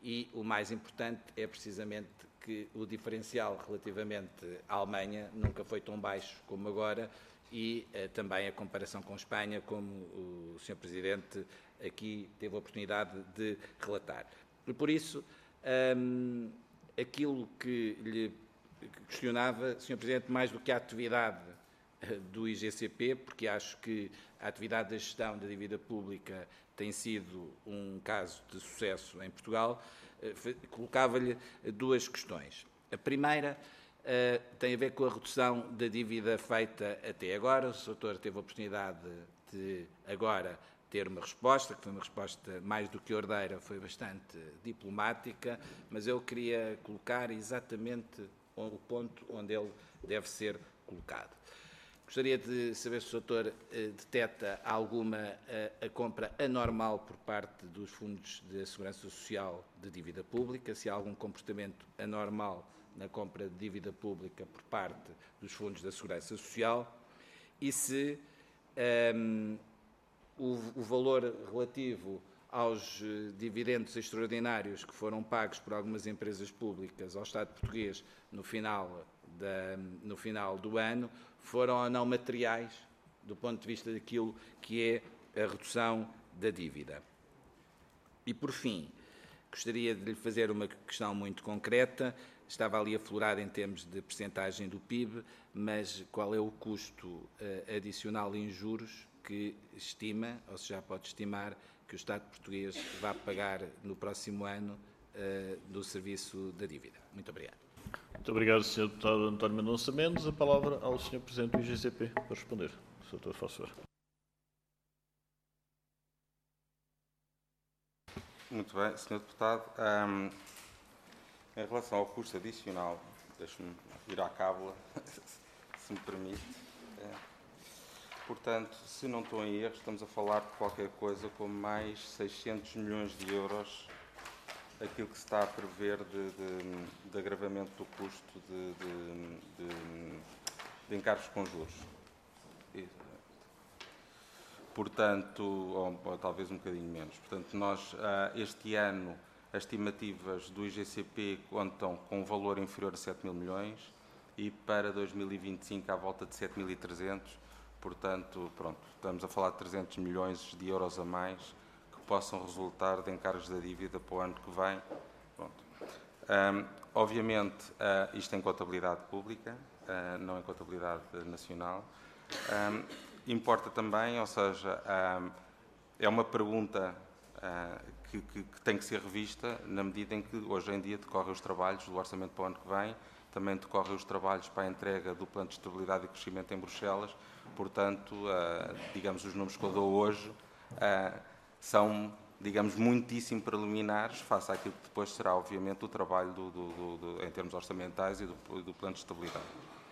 e o mais importante é precisamente que o diferencial relativamente à Alemanha nunca foi tão baixo como agora e também a comparação com Espanha, como o Sr. Presidente aqui teve a oportunidade de relatar. E por isso, aquilo que lhe questionava, Sr. Presidente, mais do que a atividade do IGCP, porque acho que a atividade da gestão da dívida pública tem sido um caso de sucesso em Portugal, colocava-lhe duas questões. A primeira tem a ver com a redução da dívida feita até agora. O Sr. Doutor teve a oportunidade de agora ter uma resposta, que foi uma resposta mais do que ordeira, foi bastante diplomática, mas eu queria colocar exatamente o ponto onde ele deve ser colocado. Gostaria de saber se o doutor detecta alguma a compra anormal por parte dos fundos de segurança social de dívida pública, se há algum comportamento anormal na compra de dívida pública por parte dos fundos da segurança social e se o valor relativo aos dividendos extraordinários que foram pagos por algumas empresas públicas ao Estado português no final do ano foram ou não materiais do ponto de vista daquilo que é a redução da dívida. E, por fim, gostaria de lhe fazer uma questão muito concreta. Estava ali aflorado em termos de percentagem do PIB, mas qual é o custo adicional em juros que estima, ou se já pode estimar, que o Estado português vai pagar no próximo ano do serviço da dívida? Muito obrigado. Muito obrigado, Sr. Deputado António Mendonça Mendes. A palavra ao Sr. Presidente do IGCP para responder. Sr. Doutor, faça favor. Muito bem, Sr. Deputado. Em relação ao custo adicional, deixe-me ir à cábula, se me permite. Portanto, se não estou em erro, estamos a falar de qualquer coisa como mais 600 milhões de euros, aquilo que se está a prever de agravamento do custo de encargos com juros. Portanto, ou talvez um bocadinho menos. Portanto, nós, este ano, as estimativas do IGCP contam com um valor inferior a 7 mil milhões e para 2025 à volta de 7.300. Portanto, pronto, estamos a falar de 300 milhões de euros a mais que possam resultar de encargos da dívida para o ano que vem. Pronto. Obviamente, isto em contabilidade pública, não em contabilidade nacional. Importa também, ou seja, é uma pergunta que tem que ser revista na medida em que hoje em dia decorrem os trabalhos do orçamento para o ano que vem, também decorrem os trabalhos para a entrega do Plano de Estabilidade e Crescimento em Bruxelas. Portanto, digamos, os números que eu dou hoje são, digamos, muitíssimo preliminares face àquilo que depois será, obviamente, o trabalho em termos orçamentais e do Plano de Estabilidade.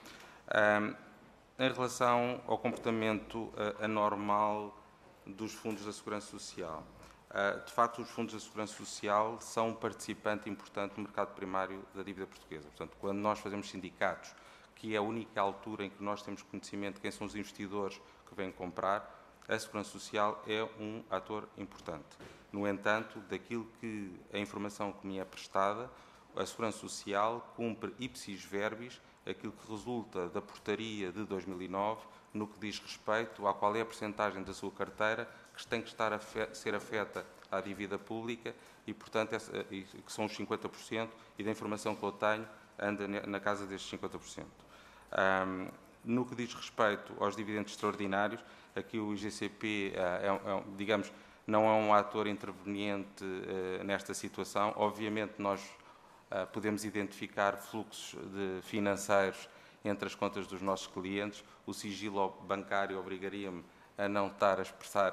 Em relação ao comportamento anormal dos fundos da Segurança Social, de facto, os fundos da Segurança Social são um participante importante no mercado primário da dívida portuguesa. Portanto, quando nós fazemos sindicatos, que é a única altura em que nós temos conhecimento de quem são os investidores que vêm comprar, a Segurança Social é um ator importante. No entanto, daquilo que a informação que me é prestada, a Segurança Social cumpre ipsis verbis aquilo que resulta da portaria de 2009 no que diz respeito a qual é a percentagem da sua carteira que tem que estar ser afeta à dívida pública e, portanto, que são os 50%, e da informação que eu tenho anda na casa destes 50%. No que diz respeito aos dividendos extraordinários, aqui o IGCP, digamos, não é um ator interveniente nesta situação. Obviamente, nós podemos identificar fluxos financeiros entre as contas dos nossos clientes. O sigilo bancário obrigaria-me a não estar a expressar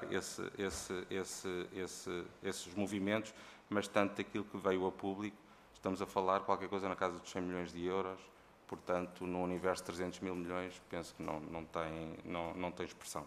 esses movimentos, mas tanto daquilo que veio a público, estamos a falar qualquer coisa na casa dos 100 milhões de euros, portanto, no universo de 300 mil milhões, penso que não tem expressão.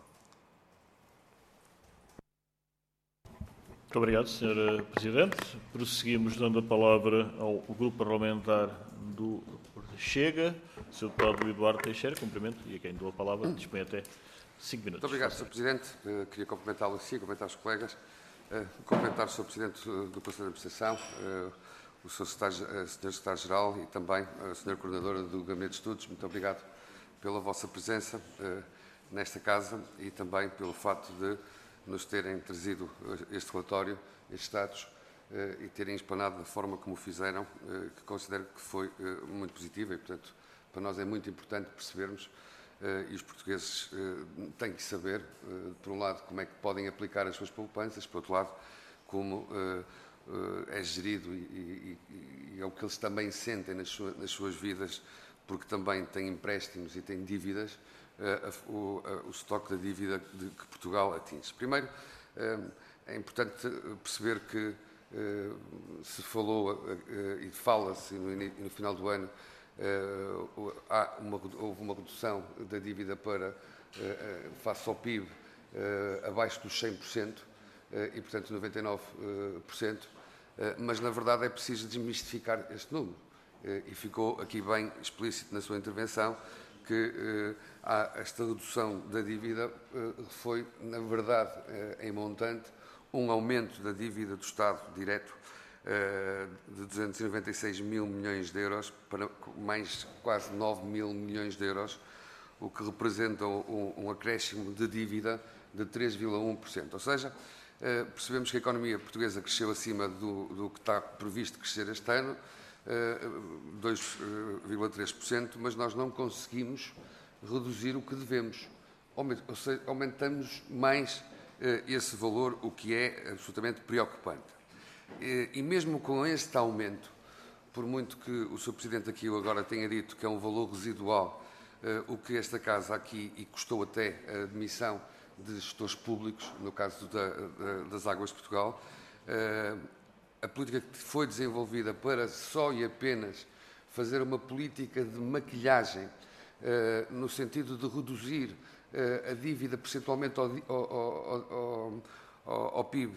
Muito obrigado, Sr. Presidente. Prosseguimos dando a palavra ao Grupo Parlamentar do Chega, o Sr. Deputado Eduardo Teixeira, cumprimento, e a quem dou a palavra dispõe até 5 minutos. Muito obrigado, Sr. Presidente. Queria cumprimentá-lo a si, cumprimentar os colegas. Cumprimentar o Sr. Presidente do Conselho de Administração, o Sr. Secretário-Geral e também a Sra. Coordenadora do Gabinete de Estudos. Muito obrigado pela vossa presença nesta Casa e também pelo facto de nos terem trazido este relatório, estes dados, e terem explanado da forma como o fizeram, que considero que foi muito positiva e, portanto, para nós é muito importante percebermos, e os portugueses têm que saber, por um lado, como é que podem aplicar as suas poupanças, por outro lado, como é gerido e é o que eles também sentem nas suas vidas, porque também têm empréstimos e têm dívidas, o estoque da dívida que Portugal atinge. Primeiro, é importante perceber que se falou e fala-se no final do ano, houve uma redução da dívida face ao PIB abaixo dos 100% e, portanto, 99%, mas, na verdade, é preciso desmistificar este número. E ficou aqui bem explícito na sua intervenção que esta redução da dívida foi, na verdade, em montante, um aumento da dívida do Estado direto de 296 mil milhões de euros para mais quase 9 mil milhões de euros, o que representa um acréscimo de dívida de 3,1%. Ou seja, percebemos que a economia portuguesa cresceu acima do que está previsto crescer este ano, 2,3%, mas nós não conseguimos reduzir o que devemos. Ou seja, aumentamos mais esse valor, o que é absolutamente preocupante. E mesmo com este aumento, por muito que o Sr. Presidente aqui agora tenha dito que é um valor residual, o que esta Casa aqui, e custou até a demissão de gestores públicos, no caso das Águas de Portugal, a política que foi desenvolvida para só e apenas fazer uma política de maquilhagem, no sentido de reduzir a dívida percentualmente ao PIB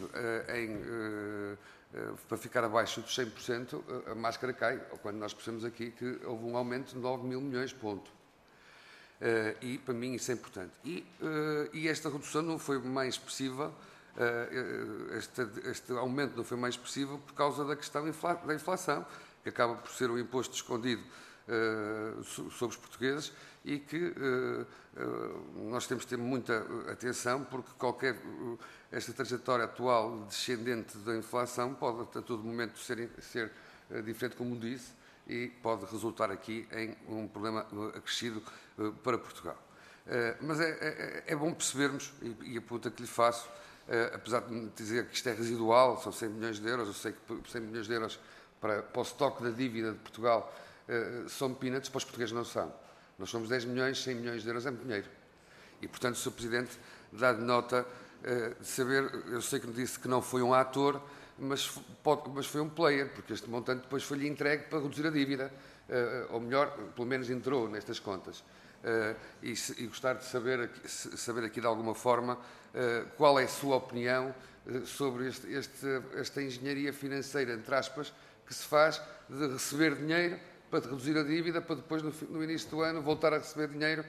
para ficar abaixo dos 100%, a máscara cai, quando nós percebemos aqui que houve um aumento de 9 mil milhões, ponto. E, para mim, isso é importante. E esta redução não foi mais expressiva, este aumento não foi mais expressivo por causa da questão da inflação, que acaba por ser um imposto escondido sobre os portugueses e que nós temos de ter muita atenção, porque esta trajetória atual descendente da inflação pode a todo momento ser diferente, como disse, e pode resultar aqui em um problema acrescido para Portugal. Mas é bom percebermos, e a pergunta que lhe faço, apesar de me dizer que isto é residual, são 100 milhões de euros, eu sei que 100 milhões de euros para o estoque da dívida de Portugal são peanuts, para os portugueses não são. Nós somos 10 milhões, 100 milhões de euros é muito dinheiro. E, portanto, o Sr. Presidente dá-lhe nota de saber, eu sei que me disse que não foi um ator, mas foi um player, porque este montante depois foi-lhe entregue para reduzir a dívida, ou melhor, pelo menos entrou nestas contas. E gostar de saber aqui de alguma forma qual é a sua opinião sobre esta engenharia financeira, entre aspas, que se faz de receber dinheiro para reduzir a dívida, para depois, no início do ano, voltar a receber dinheiro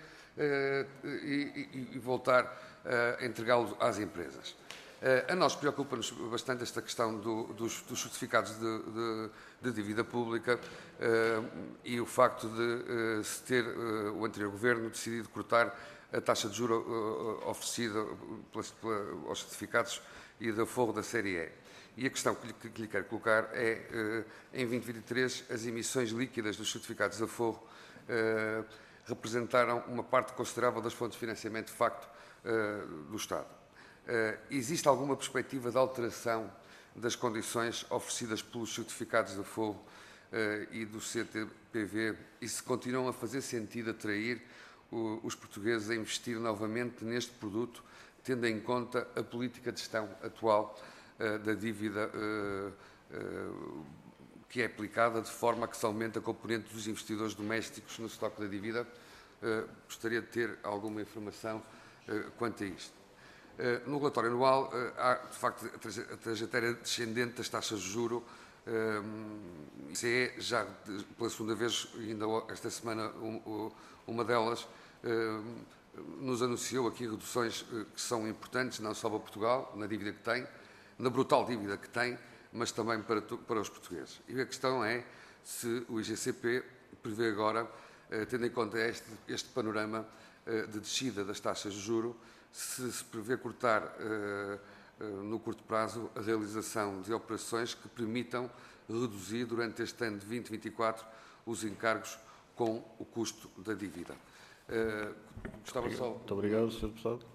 e voltar a entregá-lo às empresas. A nós preocupa-nos bastante esta questão dos certificados de dívida pública e o facto de se ter o anterior Governo decidido cortar a taxa de juros oferecida aos certificados e da aforro da série E. E a questão que lhe quero colocar é, em 2023, as emissões líquidas dos certificados de aforro representaram uma parte considerável das fontes de financiamento, de facto, do Estado. Existe alguma perspectiva de alteração das condições oferecidas pelos certificados de aforro e do CTPV e se continuam a fazer sentido atrair os portugueses a investir novamente neste produto, tendo em conta a política de gestão atual da dívida que é aplicada de forma a que se aumente a componente dos investidores domésticos no estoque da dívida? Gostaria de ter alguma informação quanto a isto. No relatório anual, há, de facto, a trajetória descendente das taxas de juros. Isso é, já pela segunda vez, ainda esta semana, uma delas nos anunciou aqui reduções que são importantes, não só para Portugal, na dívida que tem, na brutal dívida que tem, mas também para os portugueses. E a questão é se o IGCP prevê agora, tendo em conta este panorama de descida das taxas de juros, se prevê cortar no curto prazo a realização de operações que permitam reduzir durante este ano de 2024 os encargos com o custo da dívida. Gostava só Muito obrigado, Sr. Deputado.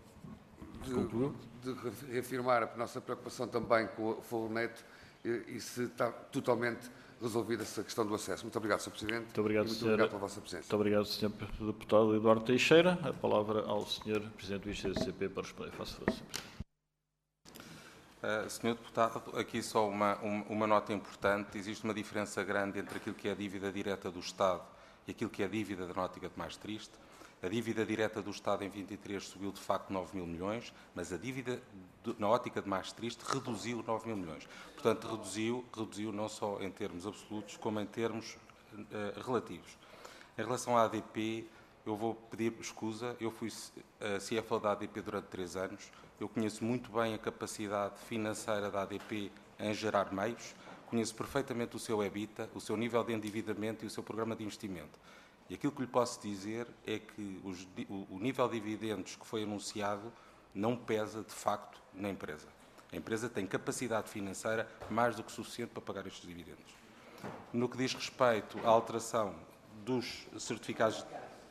de reafirmar a nossa preocupação também com o Forneto e se está totalmente resolvida essa questão do acesso. Muito obrigado, Sr. Presidente. Muito obrigado, muito obrigado pela vossa presença. Muito obrigado, Sr. Deputado Eduardo Teixeira. A palavra ao Sr. Presidente do IGCP para responder. Faça favor, Sr. Presidente. Senhor Deputado, aqui só uma nota importante. Existe uma diferença grande entre aquilo que é a dívida direta do Estado e aquilo que é a dívida da ótica de Maastricht. A dívida direta do Estado em 23 subiu de facto 9 mil milhões, mas a dívida na ótica de Maastricht reduziu 9 mil milhões. Portanto, reduziu não só em termos absolutos, como em termos relativos. Em relação à ADP, eu vou pedir escusa. Eu fui CFO da ADP durante 3 anos. Eu conheço muito bem a capacidade financeira da ADP em gerar meios. Conheço perfeitamente o seu EBITDA, o seu nível de endividamento e o seu programa de investimento. E aquilo que lhe posso dizer é que o nível de dividendos que foi anunciado não pesa, de facto, na empresa. A empresa tem capacidade financeira mais do que suficiente para pagar estes dividendos. No que diz respeito à alteração dos certificados,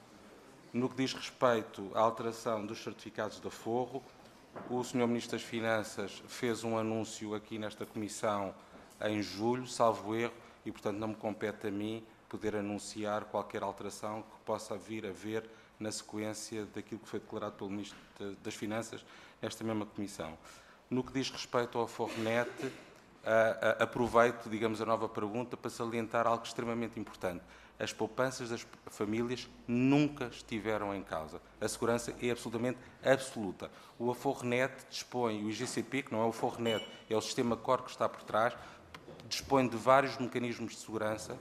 de aforro, o Sr. Ministro das Finanças fez um anúncio aqui nesta Comissão em julho, salvo erro, e, portanto, não me compete a mim poder anunciar qualquer alteração que possa vir a haver na sequência daquilo que foi declarado pelo Ministro das Finanças nesta mesma Comissão. No que diz respeito ao Fornet, aproveito, digamos, a nova pergunta para salientar algo extremamente importante. As poupanças das famílias nunca estiveram em causa. A segurança é absolutamente absoluta. O Afornet dispõe, o IGCP, que não é o Fornet, é o sistema core que está por trás, dispõe de vários mecanismos de segurança,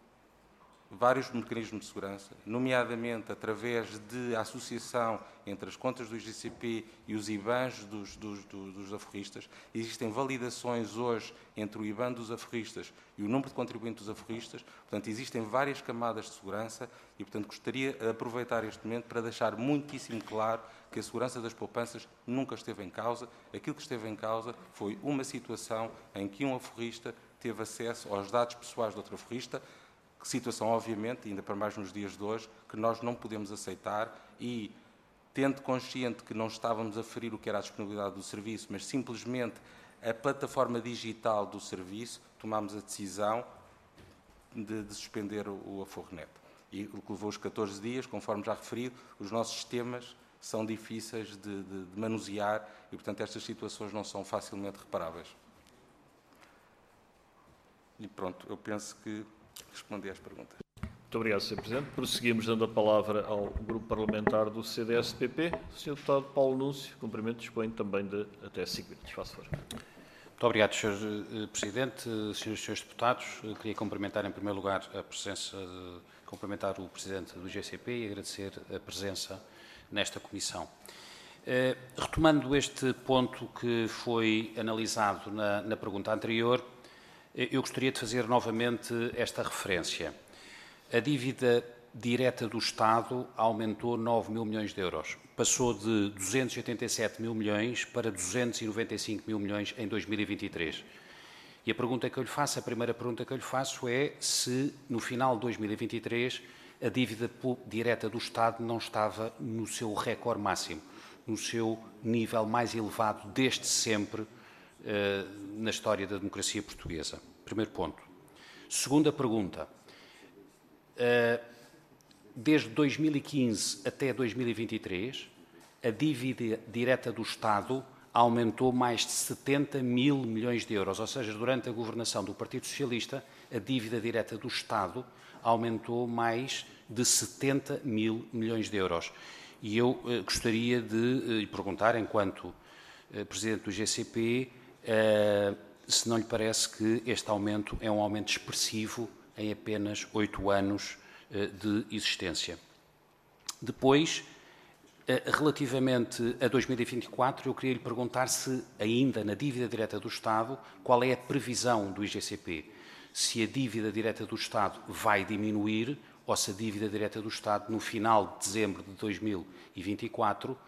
nomeadamente através de associação entre as contas do IGCP e os IBANs dos aforristas. Existem validações hoje entre o IBAN dos aforristas e o número de contribuintes dos aforristas. Portanto, existem várias camadas de segurança e, portanto, gostaria de aproveitar este momento para deixar muitíssimo claro que a segurança das poupanças nunca esteve em causa. Aquilo que esteve em causa foi uma situação em que um aforrista teve acesso aos dados pessoais de outro aforrista, que situação, obviamente, ainda para mais nos dias de hoje, que nós não podemos aceitar e, tendo consciente que não estávamos a ferir o que era a disponibilidade do serviço, mas simplesmente a plataforma digital do serviço, tomámos a decisão de suspender o Afornet. E o que levou os 14 dias, conforme já referido, os nossos sistemas são difíceis de manusear e, portanto, estas situações não são facilmente reparáveis. E pronto, eu penso que respondi às perguntas. Muito obrigado, Sr. Presidente. Prosseguimos dando a palavra ao Grupo Parlamentar do CDS-PP. O Sr. Deputado Paulo Núncio, cumprimento, dispõe também de até 5 minutos. Faça favor. Muito obrigado, Sr. Presidente. Senhoras e Srs. Deputados, queria cumprimentar em primeiro lugar cumprimentar o Presidente do IGCP e agradecer a presença nesta Comissão. Retomando este ponto que foi analisado na pergunta anterior, eu gostaria de fazer novamente esta referência. A dívida direta do Estado aumentou 9 mil milhões de euros. Passou de 287 mil milhões para 295 mil milhões em 2023. E a pergunta que eu lhe faço, a primeira pergunta que eu lhe faço é se, no final de 2023, a dívida direta do Estado não estava no seu recorde máximo, no seu nível mais elevado desde sempre na história da democracia portuguesa. Primeiro ponto. Segunda pergunta. Desde 2015 até 2023, a dívida direta do Estado aumentou mais de 70 mil milhões de euros, ou seja, durante a governação do Partido Socialista, a dívida direta do Estado aumentou mais de 70 mil milhões de euros. E eu gostaria de lhe perguntar, enquanto Presidente do IGCP, se não lhe parece que este aumento é um aumento expressivo em apenas 8 anos de existência. Depois, Relativamente a 2024, eu queria lhe perguntar se, ainda na dívida direta do Estado, qual é a previsão do IGCP? Se a dívida direta do Estado vai diminuir ou se a dívida direta do Estado, no final de dezembro de 2024,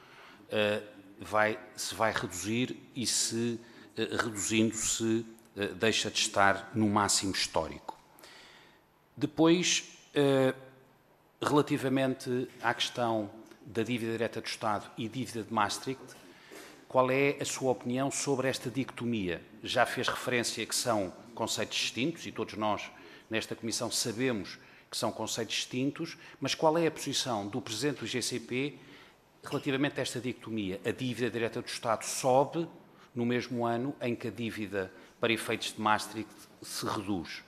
se vai reduzir e se, reduzindo-se, deixa de estar no máximo histórico. Depois, relativamente à questão da dívida direta do Estado e dívida de Maastricht, qual é a sua opinião sobre esta dicotomia? Já fez referência que são conceitos distintos e todos nós, nesta Comissão, sabemos que são conceitos distintos, mas qual é a posição do Presidente do IGCP relativamente a esta dicotomia? A dívida direta do Estado sobe no mesmo ano em que a dívida para efeitos de Maastricht se reduz.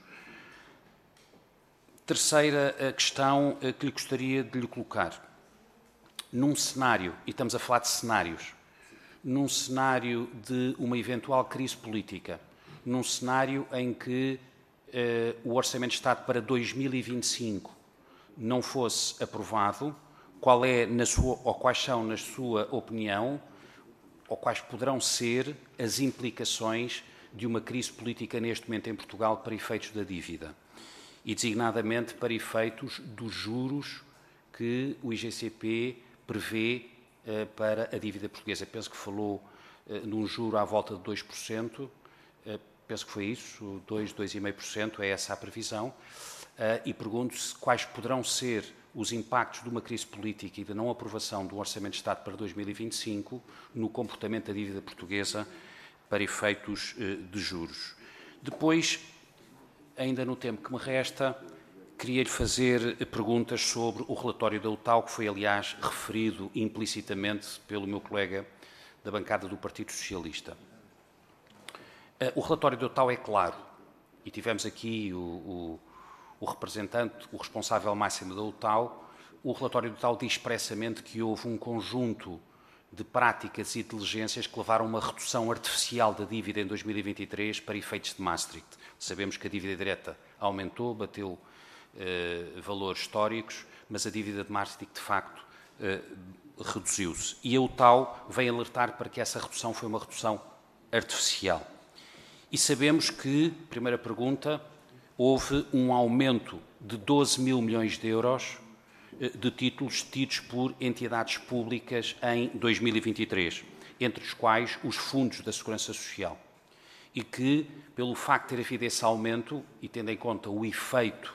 Terceira questão que lhe gostaria de lhe colocar. Num cenário, e estamos a falar de cenários, num cenário de uma eventual crise política, num cenário em que o Orçamento de Estado para 2025 não fosse aprovado, qual é, ou quais são, na sua opinião, ou quais poderão ser as implicações de uma crise política neste momento em Portugal para efeitos da dívida? E designadamente para efeitos dos juros que o IGCP prevê para a dívida portuguesa. Penso que falou num juro à volta de 2%, penso que foi isso, 2,5%, é essa a previsão, e pergunto-se quais poderão ser os impactos de uma crise política e da não aprovação do Orçamento de Estado para 2025 no comportamento da dívida portuguesa para efeitos de juros. Depois, ainda no tempo que me resta, queria-lhe fazer perguntas sobre o relatório da UTAU, que foi, aliás, referido implicitamente pelo meu colega da bancada do Partido Socialista. O relatório da UTAU é claro, e tivemos aqui o representante, o responsável máximo da UTAU. O relatório da UTAU diz expressamente que houve um conjunto de práticas e diligências que levaram a uma redução artificial da dívida em 2023 para efeitos de Maastricht. Sabemos que a dívida direta aumentou, bateu valores históricos, mas a dívida de Maastricht, de facto, reduziu-se. E a UTAU vem alertar para que essa redução foi uma redução artificial. E sabemos que, primeira pergunta, houve um aumento de 12 mil milhões de euros de títulos tidos por entidades públicas em 2023, entre os quais os fundos da Segurança Social. E que, pelo facto de ter havido esse aumento, e tendo em conta o efeito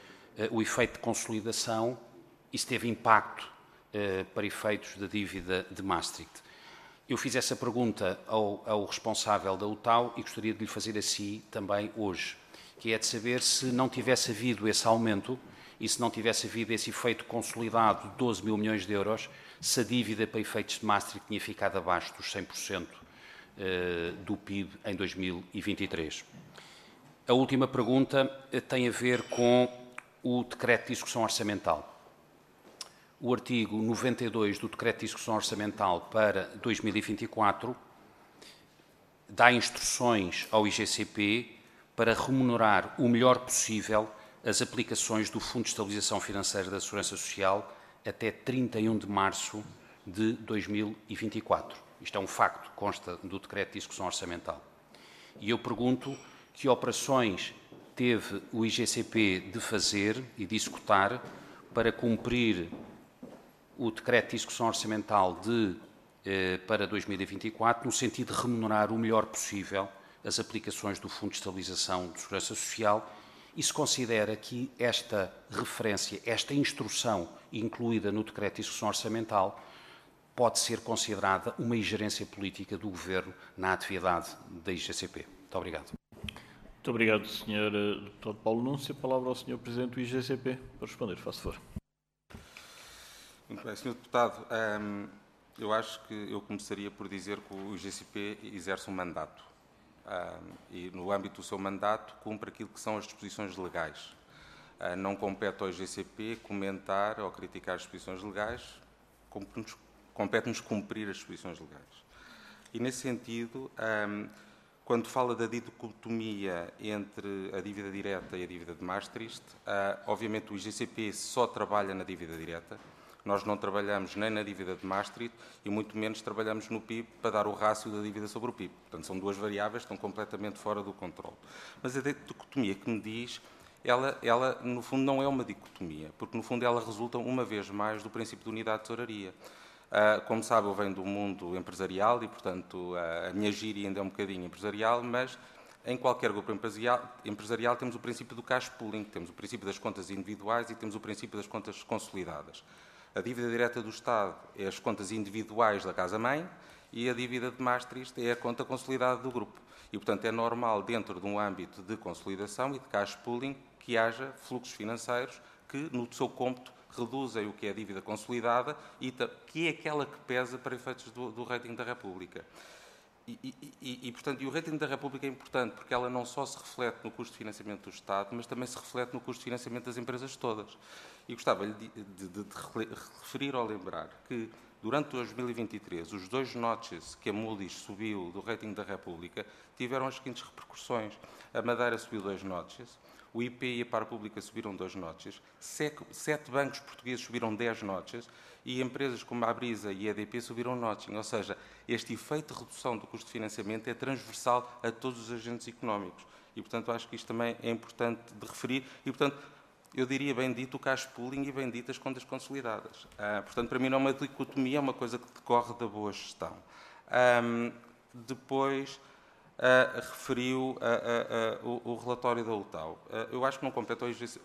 de consolidação, isso teve impacto para efeitos da dívida de Maastricht. Eu fiz essa pergunta ao responsável da UTAU e gostaria de lhe fazer a si também hoje, que é de saber se não tivesse havido esse aumento e se não tivesse havido esse efeito consolidado de 12 mil milhões de euros, se a dívida para efeitos de Maastricht tinha ficado abaixo dos 100% do PIB em 2023. A última pergunta tem a ver com o decreto de execução orçamental. O artigo 92 do decreto de execução orçamental para 2024 dá instruções ao IGCP para remunerar o melhor possível as aplicações do Fundo de Estabilização Financeira da Segurança Social até 31 de março de 2024. Isto é um facto, consta do decreto de execução orçamental. E eu pergunto que operações teve o IGCP de fazer e de executar para cumprir o decreto de execução orçamental para 2024, no sentido de remunerar o melhor possível as aplicações do Fundo de Estabilização de Segurança Social, e se considera que esta referência, esta instrução incluída no decreto de execução orçamental, pode ser considerada uma ingerência política do Governo na atividade da IGCP. Muito obrigado. Muito obrigado, Sr. Deputado Paulo Núncio. A palavra ao Sr. Presidente do IGCP para responder. Faça favor. Muito bem, Sr. Deputado, eu acho que eu começaria por dizer que o IGCP exerce um mandato e, no âmbito do seu mandato, cumpre aquilo que são as disposições legais. Não compete ao IGCP comentar ou criticar as disposições legais, compete-nos cumprir as disposições legais. E, nesse sentido, quando fala da dicotomia entre a dívida direta e a dívida de Maastricht, obviamente o IGCP só trabalha na dívida direta. Nós não trabalhamos nem na dívida de Maastricht e muito menos trabalhamos no PIB para dar o rácio da dívida sobre o PIB. Portanto, são duas variáveis que estão completamente fora do controle. Mas a dicotomia que me diz, ela, no fundo, não é uma dicotomia, porque, no fundo, ela resulta, uma vez mais, do princípio de unidade de tesouraria. Como sabe, eu venho do mundo empresarial e, portanto, a minha gíria ainda é um bocadinho empresarial, mas em qualquer grupo empresarial temos o princípio do cash pooling, temos o princípio das contas individuais e temos o princípio das contas consolidadas. A dívida direta do Estado é as contas individuais da casa-mãe e a dívida de Maastricht é a conta consolidada do grupo. E, portanto, é normal, dentro de um âmbito de consolidação e de cash pooling, que haja fluxos financeiros que, no seu cômputo, reduzem o que é a dívida consolidada e que é aquela que pesa para efeitos do rating da República. Portanto, o rating da República é importante porque ela não só se reflete no custo de financiamento do Estado, mas também se reflete no custo de financiamento das empresas todas. E gostava de referir ou lembrar que, durante 2023, os 2 notches que a Moody's subiu do rating da República tiveram as seguintes repercussões. A Madeira subiu 2 notches, o IP e a Par Pública subiram 2 notches, 7 bancos portugueses subiram 10 notches e empresas como a Abrisa e a EDP subiram notching. Ou seja, este efeito de redução do custo de financiamento é transversal a todos os agentes económicos. E, portanto, acho que isto também é importante de referir. E, portanto, eu diria bem dito o cash pooling e bem dito as contas consolidadas. Portanto, para mim não é uma dicotomia, é uma coisa que decorre da boa gestão. Depois, referiu o relatório da UTAU. Eu acho que não compete ao IGC.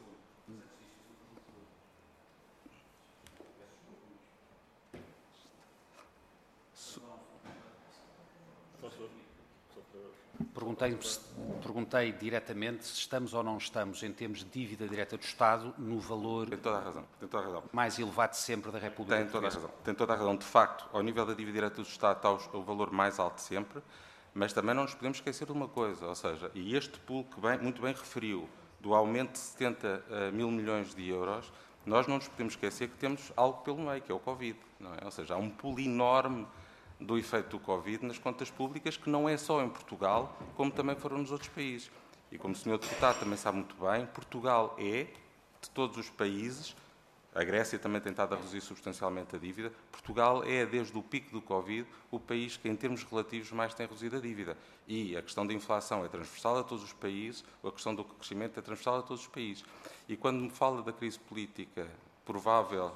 Perguntei diretamente se estamos ou não estamos, em termos de dívida direta do Estado, no valor Tem toda a razão. mais elevado sempre da República Portuguesa. Tem toda a razão. De facto, ao nível da dívida direta do Estado está o valor mais alto de sempre, mas também não nos podemos esquecer de uma coisa, ou seja, e este pool que muito bem referiu, do aumento de 70 mil milhões de euros, nós não nos podemos esquecer que temos algo pelo meio, que é o Covid. Não é? Ou seja, há um pool enorme do efeito do Covid nas contas públicas, que não é só em Portugal, como também foram nos outros países. E como o Sr. Deputado também sabe muito bem, Portugal é, de todos os países, a Grécia também tem estado a reduzir substancialmente a dívida, Portugal é, desde o pico do Covid, o país que, em termos relativos, mais tem reduzido a dívida. E a questão da inflação é transversal a todos os países, a questão do crescimento é transversal a todos os países. E quando me fala da crise política provável...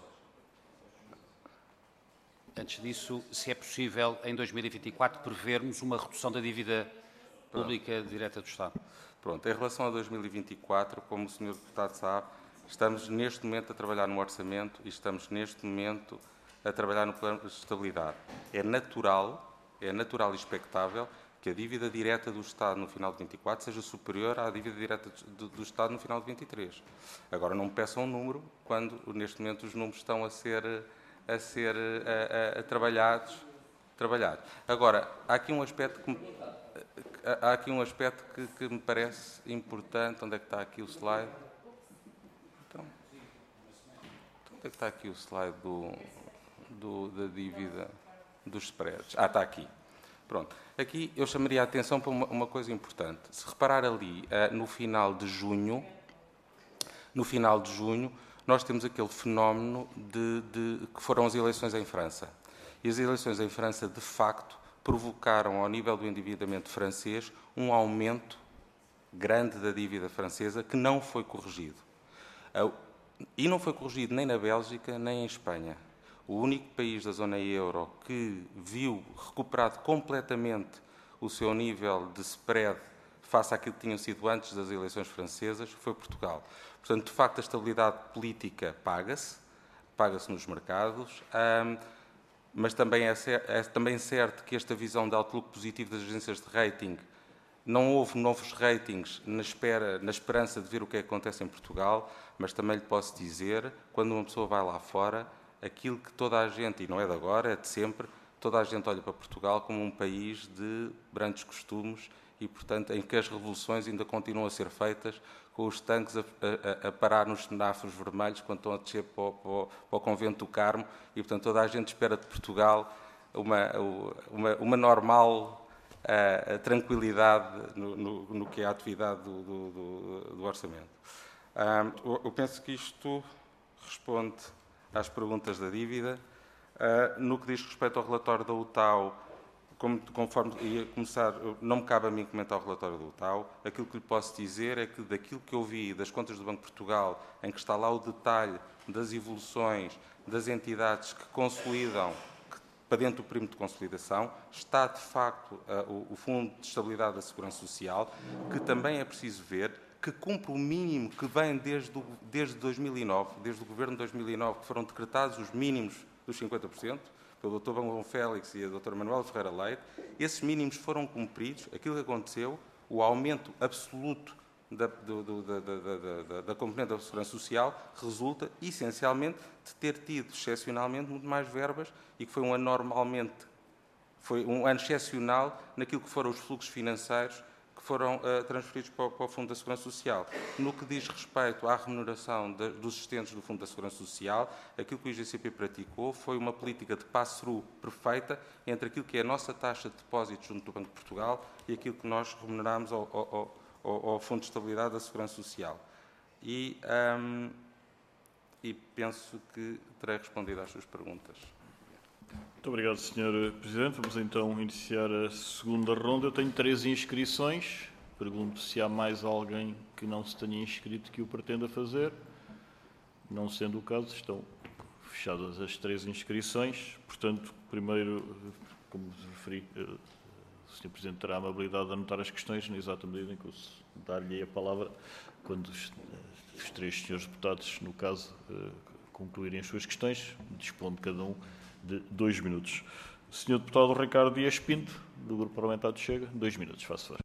Antes disso, se é possível, em 2024, prevermos uma redução da dívida pública direta do Estado. Pronto, em relação a 2024, como o Sr. Deputado sabe, estamos neste momento a trabalhar no orçamento e estamos neste momento a trabalhar no plano de estabilidade. É natural e expectável que a dívida direta do Estado no final de 24 seja superior à dívida direta do Estado no final de 23. Agora, não me peçam um número quando, neste momento, os números estão a ser trabalhados. Agora, há aqui um aspecto que me parece importante. Onde é que está aqui o slide? Então, onde é que está aqui o slide da dívida dos spreads? Está aqui. Pronto. Aqui eu chamaria a atenção para uma coisa importante. Se reparar ali, no final de junho, nós temos aquele fenómeno que foram as eleições em França. E as eleições em França, de facto, provocaram, ao nível do endividamento francês, um aumento grande da dívida francesa que não foi corrigido. E não foi corrigido nem na Bélgica, nem em Espanha. O único país da zona euro que viu recuperado completamente o seu nível de spread face àquilo que tinham sido antes das eleições francesas foi Portugal. Portanto, de facto, a estabilidade política paga-se nos mercados, mas também é também certo que esta visão de outlook positivo das agências de rating, não houve novos ratings na esperança de ver o que acontece em Portugal, mas também lhe posso dizer, quando uma pessoa vai lá fora, aquilo que toda a gente, e não é de agora, é de sempre, toda a gente olha para Portugal como um país de brandos costumes e, portanto, em que as revoluções ainda continuam a ser feitas com os tanques a parar nos semáforos vermelhos quando estão a descer para o Convento do Carmo e, portanto, toda a gente espera de Portugal uma normal tranquilidade no que é a atividade do orçamento. Eu penso que isto responde às perguntas da dívida. No que diz respeito ao relatório da UTAU, conforme ia começar, não me cabe a mim comentar o relatório do UTAU. Aquilo que lhe posso dizer é que daquilo que eu vi das contas do Banco de Portugal, em que está lá o detalhe das evoluções das entidades que consolidam para dentro do perímetro de consolidação, está de facto o Fundo de Estabilidade da Segurança Social, que também é preciso ver que cumpre o mínimo que vem desde 2009, desde o Governo de 2009, que foram decretados os mínimos dos 50%, pelo Dr. João Félix e a Dra. Manuela Ferreira Leite. Esses mínimos foram cumpridos. Aquilo que aconteceu, o aumento absoluto da componente da Segurança Social resulta, essencialmente, de ter tido, excepcionalmente, muito mais verbas e que foi um ano excepcional naquilo que foram os fluxos financeiros que foram transferidos para o Fundo da Segurança Social. No que diz respeito à remuneração dos assistentes do Fundo da Segurança Social, aquilo que o IGCP praticou foi uma política de pass-through perfeita entre aquilo que é a nossa taxa de depósitos junto do Banco de Portugal e aquilo que nós remuneramos ao Fundo de Estabilidade da Segurança Social. E penso que terei respondido às suas perguntas. Muito obrigado, Sr. Presidente. Vamos então iniciar a segunda ronda. Eu tenho 3 inscrições. Pergunto se há mais alguém que não se tenha inscrito que o pretenda fazer. Não sendo o caso, estão fechadas as 3 inscrições. Portanto, primeiro, como referi, o Sr. Presidente terá a amabilidade de anotar as questões, na exata medida em que eu dar-lhe a palavra quando os 3 senhores deputados, no caso, concluírem as suas questões, dispondo cada um de 2 minutos. Sr. Deputado Ricardo Dias Pinto, do Grupo Parlamentar do Chega, 2 minutos, faço favor.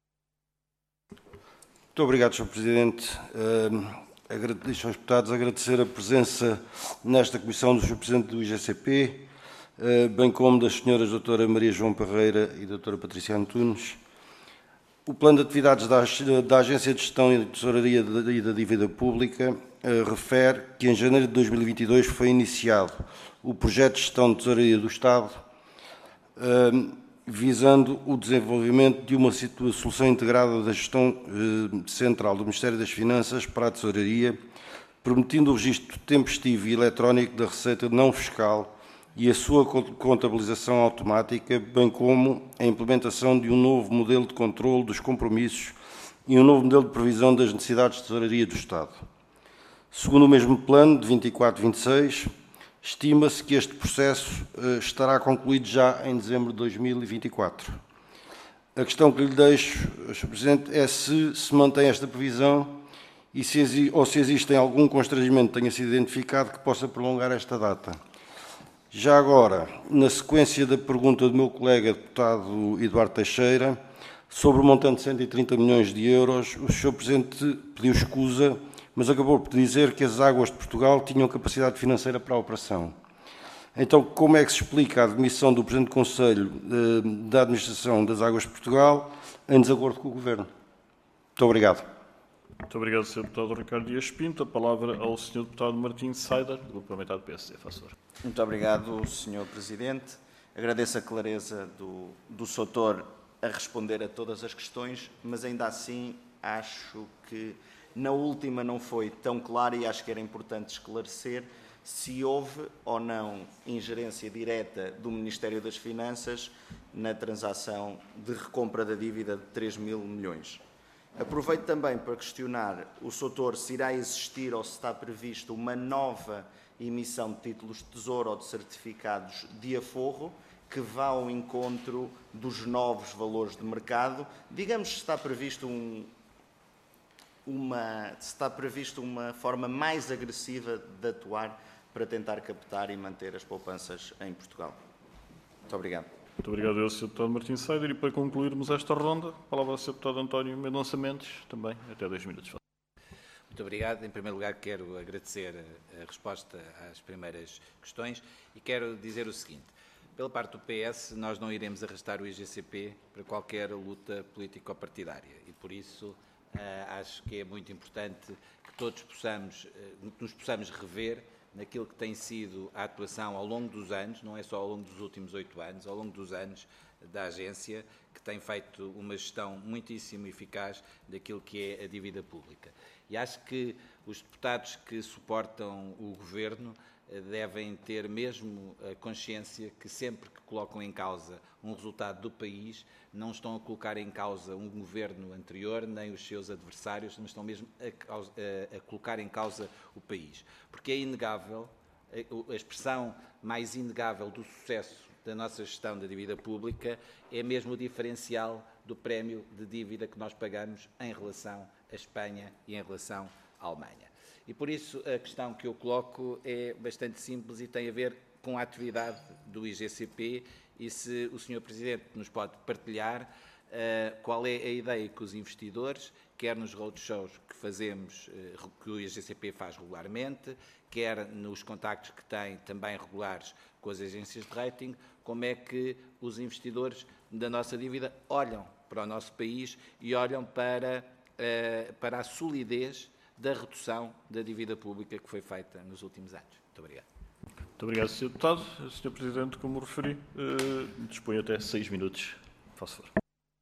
Muito obrigado, Sr. Presidente. Deixo aos deputados agradecer a presença nesta comissão do Sr. Presidente do IGCP, bem como das senhoras Dra. Maria João Parreira e Dra. Patrícia Antunes. O plano de atividades da Agência de Gestão e de Tesouraria e da Dívida Pública refere que em janeiro de 2022 foi iniciado o projeto de gestão de tesouraria do Estado, visando o desenvolvimento de uma solução integrada da gestão central do Ministério das Finanças para a tesouraria, permitindo o registro tempestivo e eletrónico da receita não fiscal e a sua contabilização automática, bem como a implementação de um novo modelo de controle dos compromissos e um novo modelo de previsão das necessidades de tesouraria do Estado. Segundo o mesmo plano, de 24-26, estima-se que este processo estará concluído já em dezembro de 2024. A questão que lhe deixo, Sr. Presidente, é se mantém esta previsão ou se existe algum constrangimento que tenha sido identificado que possa prolongar esta data. Já agora, na sequência da pergunta do meu colega deputado Eduardo Teixeira, sobre o montante de 130 milhões de euros, o Sr. Presidente pediu escusa, mas acabou por dizer que as Águas de Portugal tinham capacidade financeira para a operação. Então, como é que se explica a admissão do Presidente do Conselho da Administração das Águas de Portugal em desacordo com o Governo? Muito obrigado. Muito obrigado, Sr. Deputado Ricardo Dias Pinto. A palavra ao Sr. Deputado Martim Saider, do Grupo Parlamentar do PSD. Faça favor. Muito obrigado, Sr. Presidente. Agradeço a clareza do Sr. Autor a responder a todas as questões, mas ainda assim acho que na última não foi tão claro e acho que era importante esclarecer se houve ou não ingerência direta do Ministério das Finanças na transação de recompra da dívida de 3 mil milhões. Aproveito também para questionar o Sr. Autor se irá existir ou se está previsto uma nova emissão de títulos de tesouro ou de certificados de aforro que vá ao encontro dos novos valores de mercado. Digamos se está previsto uma forma mais agressiva de atuar para tentar captar e manter as poupanças em Portugal. Muito obrigado. Muito obrigado, Sr. Deputado Martim Saider. E para concluirmos esta ronda, a palavra ao Sr. Deputado António Mendonça Mendes, também até 2 minutos. Muito obrigado. Em primeiro lugar, quero agradecer a resposta às primeiras questões e quero dizer o seguinte. Pela parte do PS, nós não iremos arrastar o IGCP para qualquer luta político-partidária e, por isso, acho que é muito importante que todos nos possamos rever naquilo que tem sido a atuação ao longo dos anos, não é só ao longo dos últimos 8 anos, ao longo dos anos da agência, que tem feito uma gestão muitíssimo eficaz daquilo que é a dívida pública. E acho que os deputados que suportam o Governo devem ter mesmo a consciência que sempre que colocam em causa um resultado do país, não estão a colocar em causa um governo anterior, nem os seus adversários, mas estão mesmo a colocar em causa o país. Porque é inegável, a expressão mais inegável do sucesso da nossa gestão da dívida pública é mesmo o diferencial do prémio de dívida que nós pagamos em relação à Espanha e em relação à Alemanha. E por isso a questão que eu coloco é bastante simples e tem a ver com a atividade do IGCP e se o Sr. Presidente nos pode partilhar qual é a ideia que os investidores, quer nos roadshows que fazemos, que o IGCP faz regularmente, quer nos contactos que tem também regulares com as agências de rating, como é que os investidores da nossa dívida olham para o nosso país e olham para a solidez da redução da dívida pública que foi feita nos últimos anos. Muito obrigado. Muito obrigado, Sr. Deputado. Sr. Presidente, como referi, dispõe até 6 minutos. Faço favor.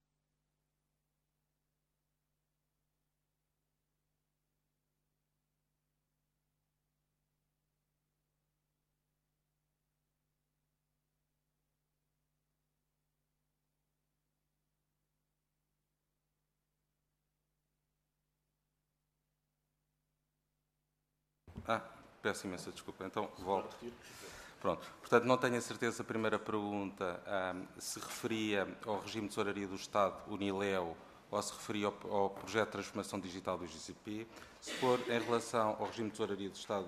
Peço imensa desculpa. Então, volto. Pronto. Portanto, não tenho a certeza, a primeira pergunta, se referia ao regime de tesouraria do Estado, Uniléu, ou se referia ao projeto de transformação digital do IGCP. Se for em relação ao regime de tesouraria do Estado,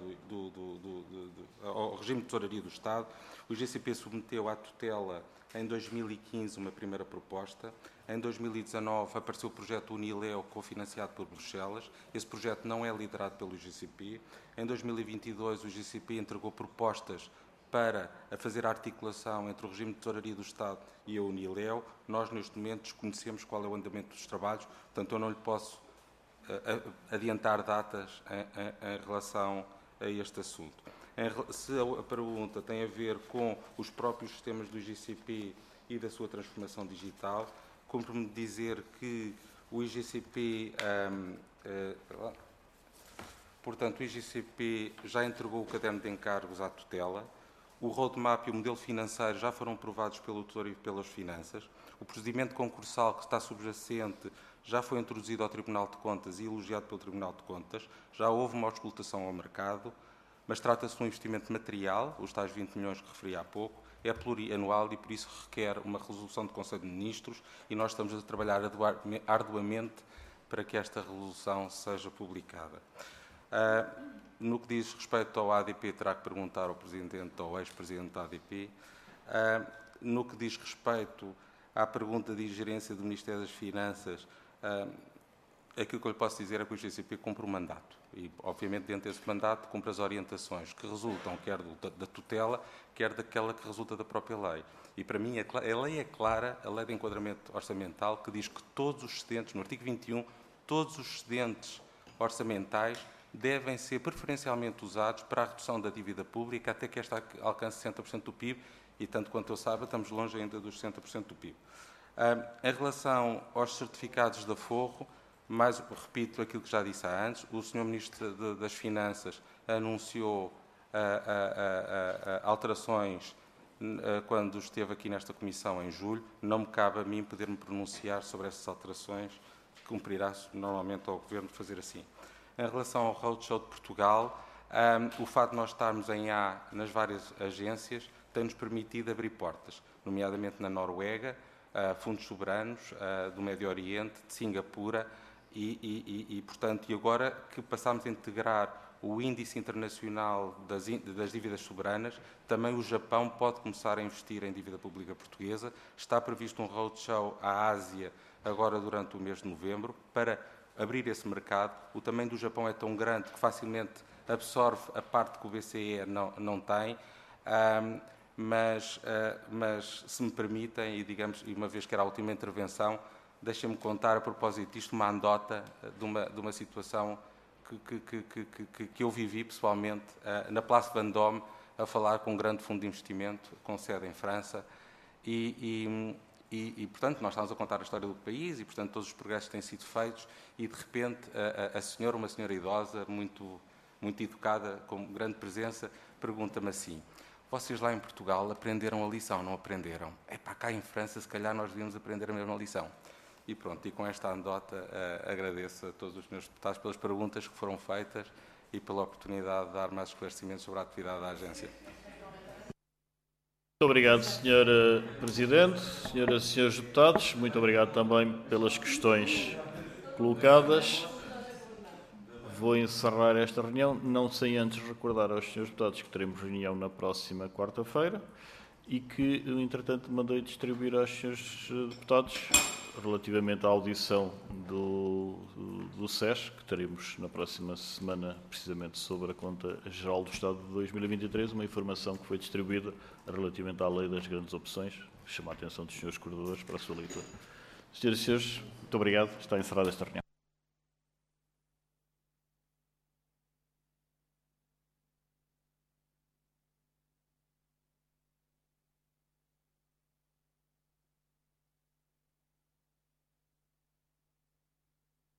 ao regime de tesouraria do Estado, o IGCP submeteu à tutela em 2015 uma primeira proposta. Em 2019 apareceu o projeto Uniléu, cofinanciado por Bruxelas. Esse projeto não é liderado pelo IGCP. Em 2022 o IGCP entregou propostas para fazer a articulação entre o regime de tesouraria do Estado e a Uniléu. Nós, neste momento, desconhecemos qual é o andamento dos trabalhos, portanto, eu não lhe posso adiantar datas em relação a este assunto. Se a pergunta tem a ver com os próprios sistemas do IGCP e da sua transformação digital, cumpre-me dizer que o IGCP, portanto, o IGCP já entregou o caderno de encargos à tutela. O roadmap e o modelo financeiro já foram aprovados pelo Tesouro e pelas Finanças. O procedimento concursal que está subjacente já foi introduzido ao Tribunal de Contas e elogiado pelo Tribunal de Contas. Já houve uma auscultação ao mercado, mas trata-se de um investimento material, os tais 20 milhões que referi há pouco, é plurianual e por isso requer uma resolução do Conselho de Ministros e nós estamos a trabalhar arduamente para que esta resolução seja publicada. No que diz respeito ao ADP, terá que perguntar ao Presidente ou ao ex-Presidente da ADP. No que diz respeito à pergunta de ingerência do Ministério das Finanças, aquilo que eu lhe posso dizer é que o IGCP cumpre o mandato e, obviamente, dentro desse mandato, cumpre as orientações que resultam quer da tutela, quer daquela que resulta da própria lei. E, para mim, a lei é clara, a lei de enquadramento orçamental, que diz que todos os excedentes, no artigo 21, todos os excedentes orçamentais devem ser preferencialmente usados para a redução da dívida pública até que esta alcance 60% do PIB e, tanto quanto eu saiba, estamos longe ainda dos 60% do PIB. Em relação aos certificados de aforro, mas repito aquilo que já disse há antes, o Sr. Ministro das Finanças anunciou alterações quando esteve aqui nesta Comissão em julho. Não me cabe a mim poder-me pronunciar sobre essas alterações, que cumprirá normalmente ao Governo fazer assim. Em relação ao Roadshow de Portugal, o facto de nós estarmos em A nas várias agências tem-nos permitido abrir portas, nomeadamente na Noruega, fundos soberanos do Médio Oriente, de Singapura, portanto, e agora que passamos a integrar o Índice Internacional das Dívidas Soberanas, também o Japão pode começar a investir em dívida pública portuguesa. Está previsto um roadshow à Ásia, agora durante o mês de novembro, para abrir esse mercado. O tamanho do Japão é tão grande que facilmente absorve a parte que o BCE não tem, mas se me permitem, e digamos, uma vez que era a última intervenção, deixem-me contar a propósito disto uma anedota de uma situação que eu vivi pessoalmente na Place Vendôme, a falar com um grande fundo de investimento com sede em França e, portanto, nós estamos a contar a história do país e, portanto, todos os progressos têm sido feitos e, de repente, uma senhora idosa, muito educada, com grande presença, pergunta-me assim: vocês lá em Portugal aprenderam a lição, não aprenderam? Cá em França, se calhar nós devíamos aprender a mesma lição. E pronto, e com esta anedota agradeço a todos os meus deputados pelas perguntas que foram feitas e pela oportunidade de dar mais esclarecimentos sobre a atividade da agência. Muito obrigado, Sra. Presidente, senhoras e senhores deputados. Muito obrigado também pelas questões colocadas. Vou encerrar esta reunião, não sem antes recordar aos senhores deputados que teremos reunião na próxima quarta-feira e que, entretanto, mandei distribuir aos senhores deputados relativamente à audição do SES, que teremos na próxima semana, precisamente sobre a Conta Geral do Estado de 2023, uma informação que foi distribuída relativamente à Lei das Grandes Opções. Chamo a atenção dos senhores coordenadores para a sua leitura. Senhoras e senhores, muito obrigado. Está encerrada esta reunião.